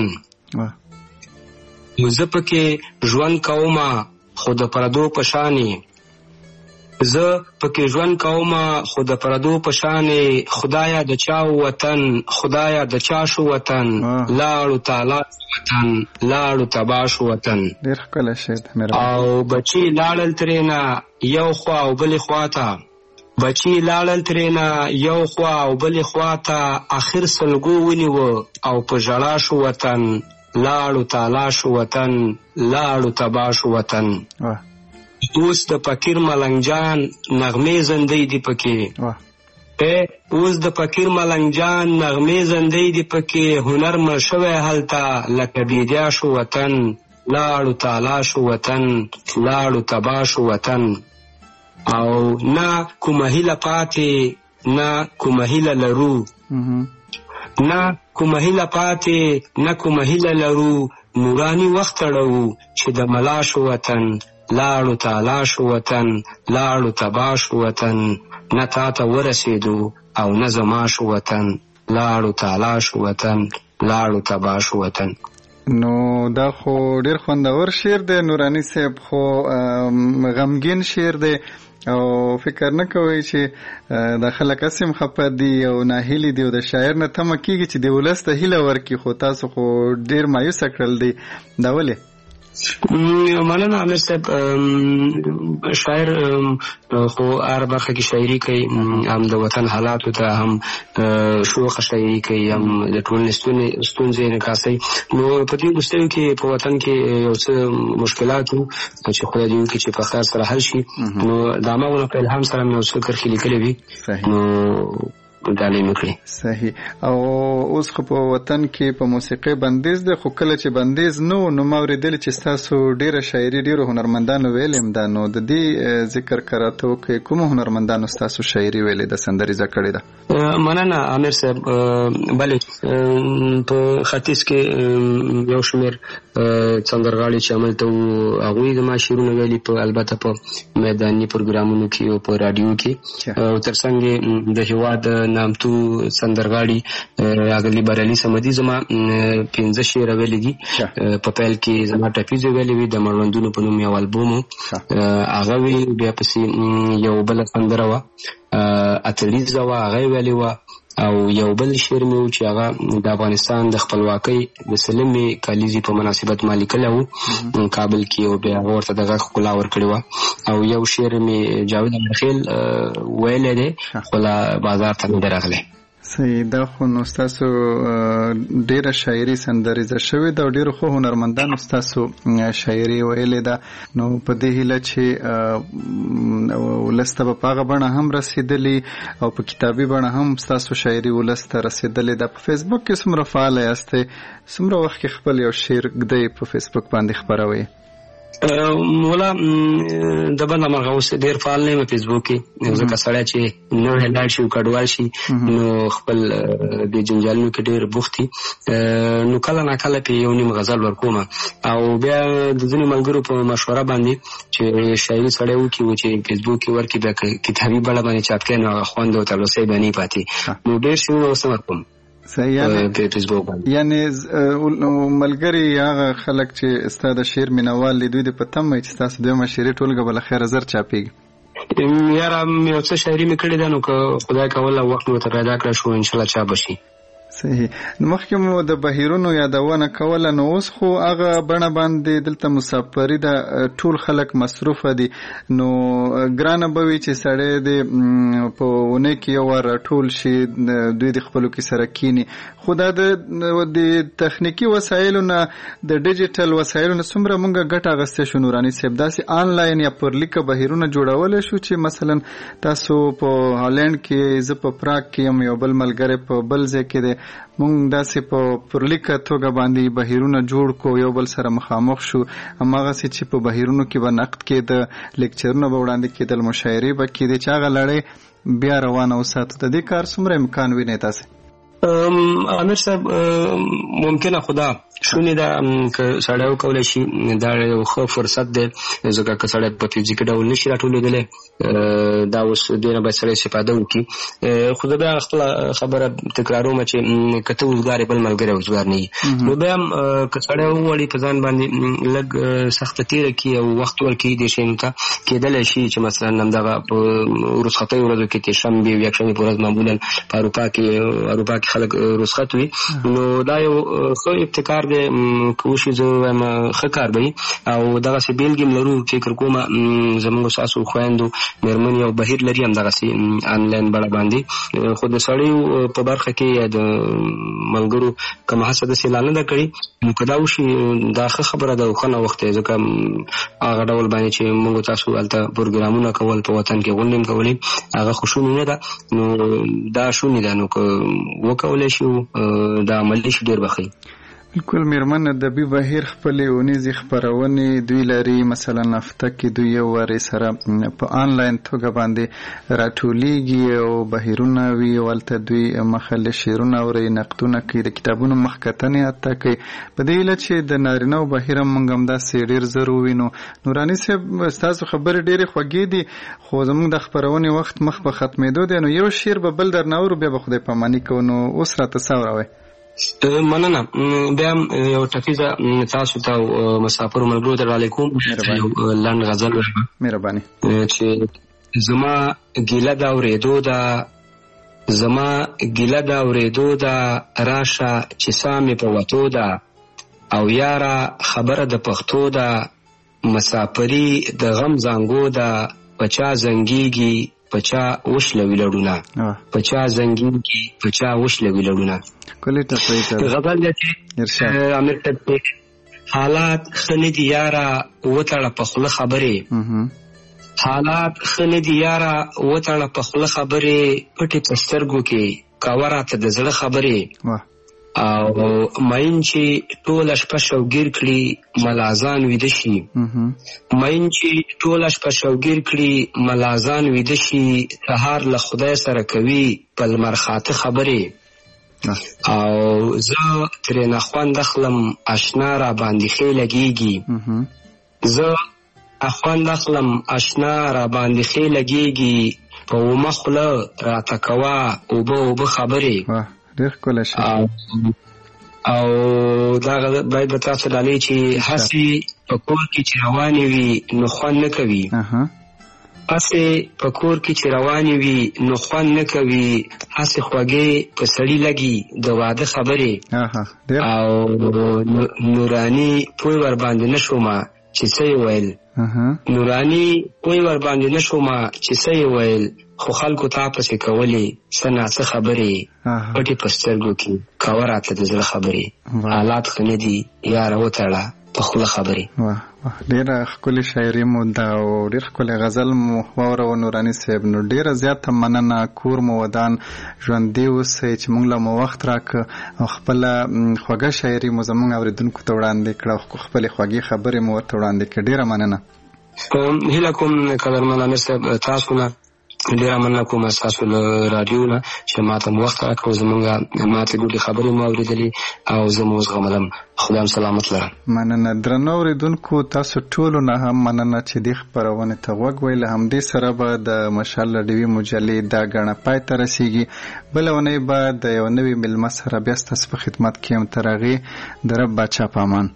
نو زه پکې ژوند کومه خو د پردو په شانې زه پکې ژوند کوم خو د پردو په شانې خدایا د چا وطن خدایا د چا شو وطن لاړو تعالی وطن لاړو تبا شو وطن. ډېر ښکلی شعر او بچي لاړل ترېنه یو خوا او بلې خواته بچي لاړل ترېنه یو خوا او بلې خواته اخر سلګو ونیوه او په ژړا شو وطن لاړو تعالی شو وطن لاړو تبا شو وطن. اوس د فقیر ملنګ جان نغمې زندۍ دي پکې اوس د فقیر ملنګ جان نغمې زندۍ دي پکې هنر مړ شوی هلته لکه بیدیا شو وطن لاړو تعالی شو وطن لاړو تبا شو وطن. او نه کومه هیله پاتې نه کومه هیله لرو نه کومه هیله پاتې نه کومه هیله لرو نوراني وخت اړوو چې د ملا شو وطن لاړو تعالی شو وطن لاړو تبا شو وطن. نه تا ته ورسېدو او نه زما شو وطن لاړو تعالی شو وطن لاړو تبا شو وطن. نو دا خو ډېر خوندور شعر دی نوراني صاحب، خو غمګین شعر دی او فکر نه کوئ چې د خلک اسیم خفه دي او ناهیلي دي او د شاعر نه تمه کېږي چې د ولس ته هیله ورکړي، خو تاسو خو ډېر مایوسه کړل دی، دا ولې؟ مننه امیر صاحب. شاعر خو هر برخه کې شاعري کوي، هم د وطن حالاتو ته هم شوخه شاعري کوي، هم د ټولنې ستونزې انعکاسوي. نو په دې وروستیو کې په وطن کې یو څه مشکلات وو چې خدای دې وکړي چې په خیر سره حل شي. نو د هماغونه په الهام سره مې یو څه کرښې لیکلې وي نو ډالۍ مې کړې. صحیح. او اوس خو په وطن کې په موسیقۍ بندیز دی، خو کله چې بندیز نه و نو ما اورېدلې چې ستاسو ډېره شاعري ډېرو هنرمندانو ویلې هم ده، نو د دې ذکر که راته وکړئ کومو هنرمندانو ستاسو شاعري ویلې ده، سندریزه کړې ده؟ مننه امیر صاحب. بلې په ختیځ کې یو شمېر سندرغاړي چې هملته وو هغوی زما شعرونه ویلي، په البته په میداني پروګرامونو کې او په راډیو کې، او تر څنګ د هېواد نامتو سندرغاړي اغلی برالي سمدي زما پنځه شعر ویلي دي. په پیل کې زما ټپیزې ویلې وي، د مړوندونو په نوم یو البوم هغه وی، بیا پسې یو بله سندره وه اتلیزه وه هغه یې ویلې وه، او یو بل شعر مې و چې هغه د افغانستان د خپلواکۍ د سلمې کالیزې په مناسبت ما لیکلی و کابل کې، او بیا هغه ورته د غږ ښکلا ورکړې وه. او یو شعر مې جاوید امرخیل ویلی دی خو لا بازار ته نه دی راغلی. صحیح. دا خو نو ستاسو ډېره شاعري سندریزه شوې ده او ډېرو ښو هنرمندانو ستاسو شاعري ویلې ده، نو په دې هیله چې ولس ته به په هغه بڼه هم رسېدلي او په کتابي بڼه هم ستاسو شاعري ولس ته رسېدلې ده. په فیسبوک کې څومره فعاله یاستئ؟ څومره وخت کې خپل یو شعر ږدئ په فیسبوک باندې خپروئ؟ مولا د بنده مرغه اوس ډېر فعال نه یم په فیسبوک کې، ځکه سړی چې نوی لاړ شي او کډوال شي نو خپل د جنجالونو کې ډېر بوخت وي، نو کله ناکله پې یو نیم غزل ورکوم، او بیا د ځینو ملګرو په مشوره باندې چې شاعري سړی وکړي و چې فیسبوک کې ورکړي، بیا کتابي بڼه باندې چاپ کړي نو هغه خوند او تلوسه به نه پاتې، نو ډېر شعرونه اوس هم ورکوم په فیسبوک باندې. یعنې ملګري هغه خلک چې ستا د شعر مینوال دي، دوی دې په تمه چې ستاسو دویمه شعري ټولګه به له خیره زر چاپېږي؟ یاره یو څه شاعري مې کړې ده، نو که خدای کوله وخت مې ورته پیدا کړی شو انشاءالله چاپ به شي. صحیح. نو مخکې مو د بهیرونو یادونه کوله، نو اوس خو هغه بڼه باندې دلته مسافري ده، ټول خلک مصروفه دي، نو ګرانه به وي چې سړی د په اونۍ کې یو وار راټول شي، دوی د خپلو کې سره کینی، خو دا د تخنیکي وسایلو نه د ډیجیټل وسایلو نه څومره مونږ ګټه اخیستی شو نوراني صاحب؟ داسې آنلاین یا پر لیکه بهیرونه جوړولی شو چې مثلا تاسو په هالند کې، زه په پراګ کې یم، یو بل ملګری په بل ځای کې دی، مونږ داسې په پرلیکه توګه باندې بهیرونه جوړ کو، یو بل سره مخامخ شو، هماغسې چې په بهیرونو کې به نقد کېده، لیکچرونه به وړاندې کېدل، مشاعرې به کېدې، چې هغه لړۍ بیا روانه وساتو. د دې کار څومره امکان وینئ تاسې؟ امیر صاحب ممکنه خدا شونې دا که سړی وکولی شي دا یو ښه فرصت دی ځکه که سړی په فزیکي ډول نشي راټولېدلی دا اوس دې نه باید سړی استفاده وکړي خو زه بیا خپله خبره تکراروم چې که ته اوزګار یې بل ملګری اوزګار نه یي نو بیا هم که سړی وغواړي په ځان باندې لږ سخته تېره کړي او وخت ورکړي دې شیانو ته کېدلی شي چې مثلا همدغه په رخصتیو ورځو کې تېرشنبې او یکشنبې په ورځ معمولا په اروپا کې اروپا کې خلک رخصت وي نو دا یو ښه ابتکار دی که وشي زه وایم ښه کار به وي او دغسې بېلګې هم لرو فکر کومه زموږ ستاسو خویندو مېرمنې یو بهیر لري همدغسې آنلاین بڼه باندې خو د سړیو په برخه کې یا د ملګرو کومه هڅه داسې لا نه ده کړې نو که دا وشي دا ښه خبره ده او ښه نوښت دی ځکه هغه ډول باندې چې موږ تاسو هلته پروګرامونه کول په وطن کې غونډې هم کولې هغه خو شونې نه ده نو دا شونې ده نو که وکولی شي دا عملي شي ډېر به ښه بالکل میرمن ادبي بهیر خپلې اونیزې خپرونې دوی لري مثلا هفته کې دوی یو وارې سره په آنلاین توګه باندې راټولیږي او بهیرونه وي او هلته دوی مخله شعرونه اوري نقدونه کوي د کتابونو مخکتنې حتی کوي په دې هیله چې د نارینه او بهیر هم موږ همداسې ډېر زر ووینو نوراني صاحب ستاسو خبرې ډېرې خوږې دي خو زموږ د خپرونې وخت مخ په ختمېدو دی نو یو شعر به بل درنه اورو بیا به خدای پاماني کوو نو اوس راته څه اوروئ مننه بیا یو ټپیزه تاسو ته مسافرو ملګرو ته ډالۍ کوم یو لنډ غزل وایم مهرباني چې زما ګیله د اورېدو ده زما ګیله د اورېدو ده راشه چې ساه مې په وتو ده او یاره خبره د پښتو ده مسافري د غم زانګو ده په چا زنګېږي په چا وشلوي لړونه په چا زنګېږي په چا وشلوي لړونه غزل دی چې امیر ټپي حالات ښه نه دي یاره وتړه په خوله خبرې حالات ښه نه دي یاره وتړه په خوله خبرې پټې په سترګو کې کوه راته د زړه خبرې او مین چې ټوله شپه شوګیر کړي ملازان ویده شي مین چې ټوله شپه شوګیر کړي ملازان ویده شي سهار له خدای سره کوي په لمر خاته خبرې او زه ترې نه خوند اخلم اشنا را باندې ښې لګېږي زه خوند اخلم اشنا را باندې ښې لګېږي په اومه خوله راته کوه اوبه اوبه خبرې ډېر ښکلی شي او دا باید به تاسو ډالۍ چې هسې په کور کې چې روانې وي نو خوند نه کوي هسې په کور کې چې روانې وي نو خوند نه کوي هسې خوږې په سړي لګي د واده خبرې او نوراني پوی ور باندې نه شومه چې څه یې ویل نوراني پوی ور باندې نه شومه چې څه یې ویل خو خلکو تا پسې کولې څه ناڅه خبرې پټې په سترګو کې کوه راته د زړه خبرې حالات ښه نه دي یاره وتړه په خوله خبرې ډېره ښکلې شاعري مو ده او ډېر ښکلی غزل مو واوروه نوراني صاحب نو ډېره زیاته مننه کور مو ودان ژوندي اوسئ چې موږ له مو وخت راکړه او خپله خوږه شاعري مو زموږ اورېدونکو ته وړاندې کړه او خپلې خوږې خبرې مو ورته وړاندې کړه ډېره مننه هیله کوم قدرمن امیر صاحب تاسو نه ډېره مننه کوم ستاسو له راډیو نه چې ما ته مو وخت راکړ زموږ ما ته ګوډې خبرې مو اورېدلې او زه مو زغملم خدای هم سلامت لره مننه درنو اورېدونکو تاسو ټولو نه هم مننه چې دې خپرونې ته غوږ وئ له همدې سره به د مشال راډیوي مجلې دا ګڼه پای ته رسیږي بله اونۍ به د یو نوي مېلمه سره بیا ستاسو په خدمت کې یم تر هغې د رب باچا په امان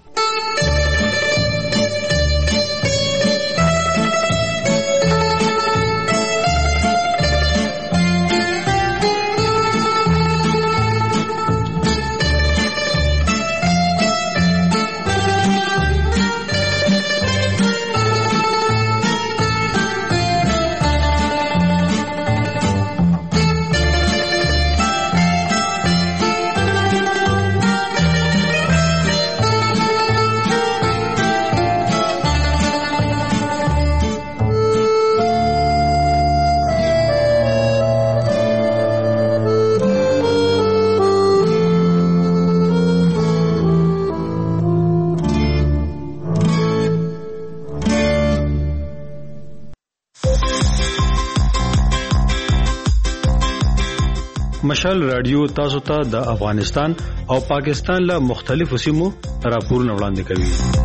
مشال رادیو تاسو ته د افغانستان او پاکستان له مختلفو سیمو راپورونه وړاندې کوي.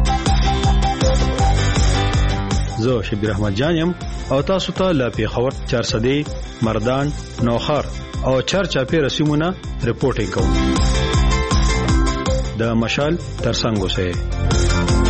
زه شبیر احمد جانم او تاسو ته له پیښور، چارسدې، مردان، نوخار او چارچاپیر سیمونه رپورټینګ کوم. د مشال ترڅنګ اوسئ.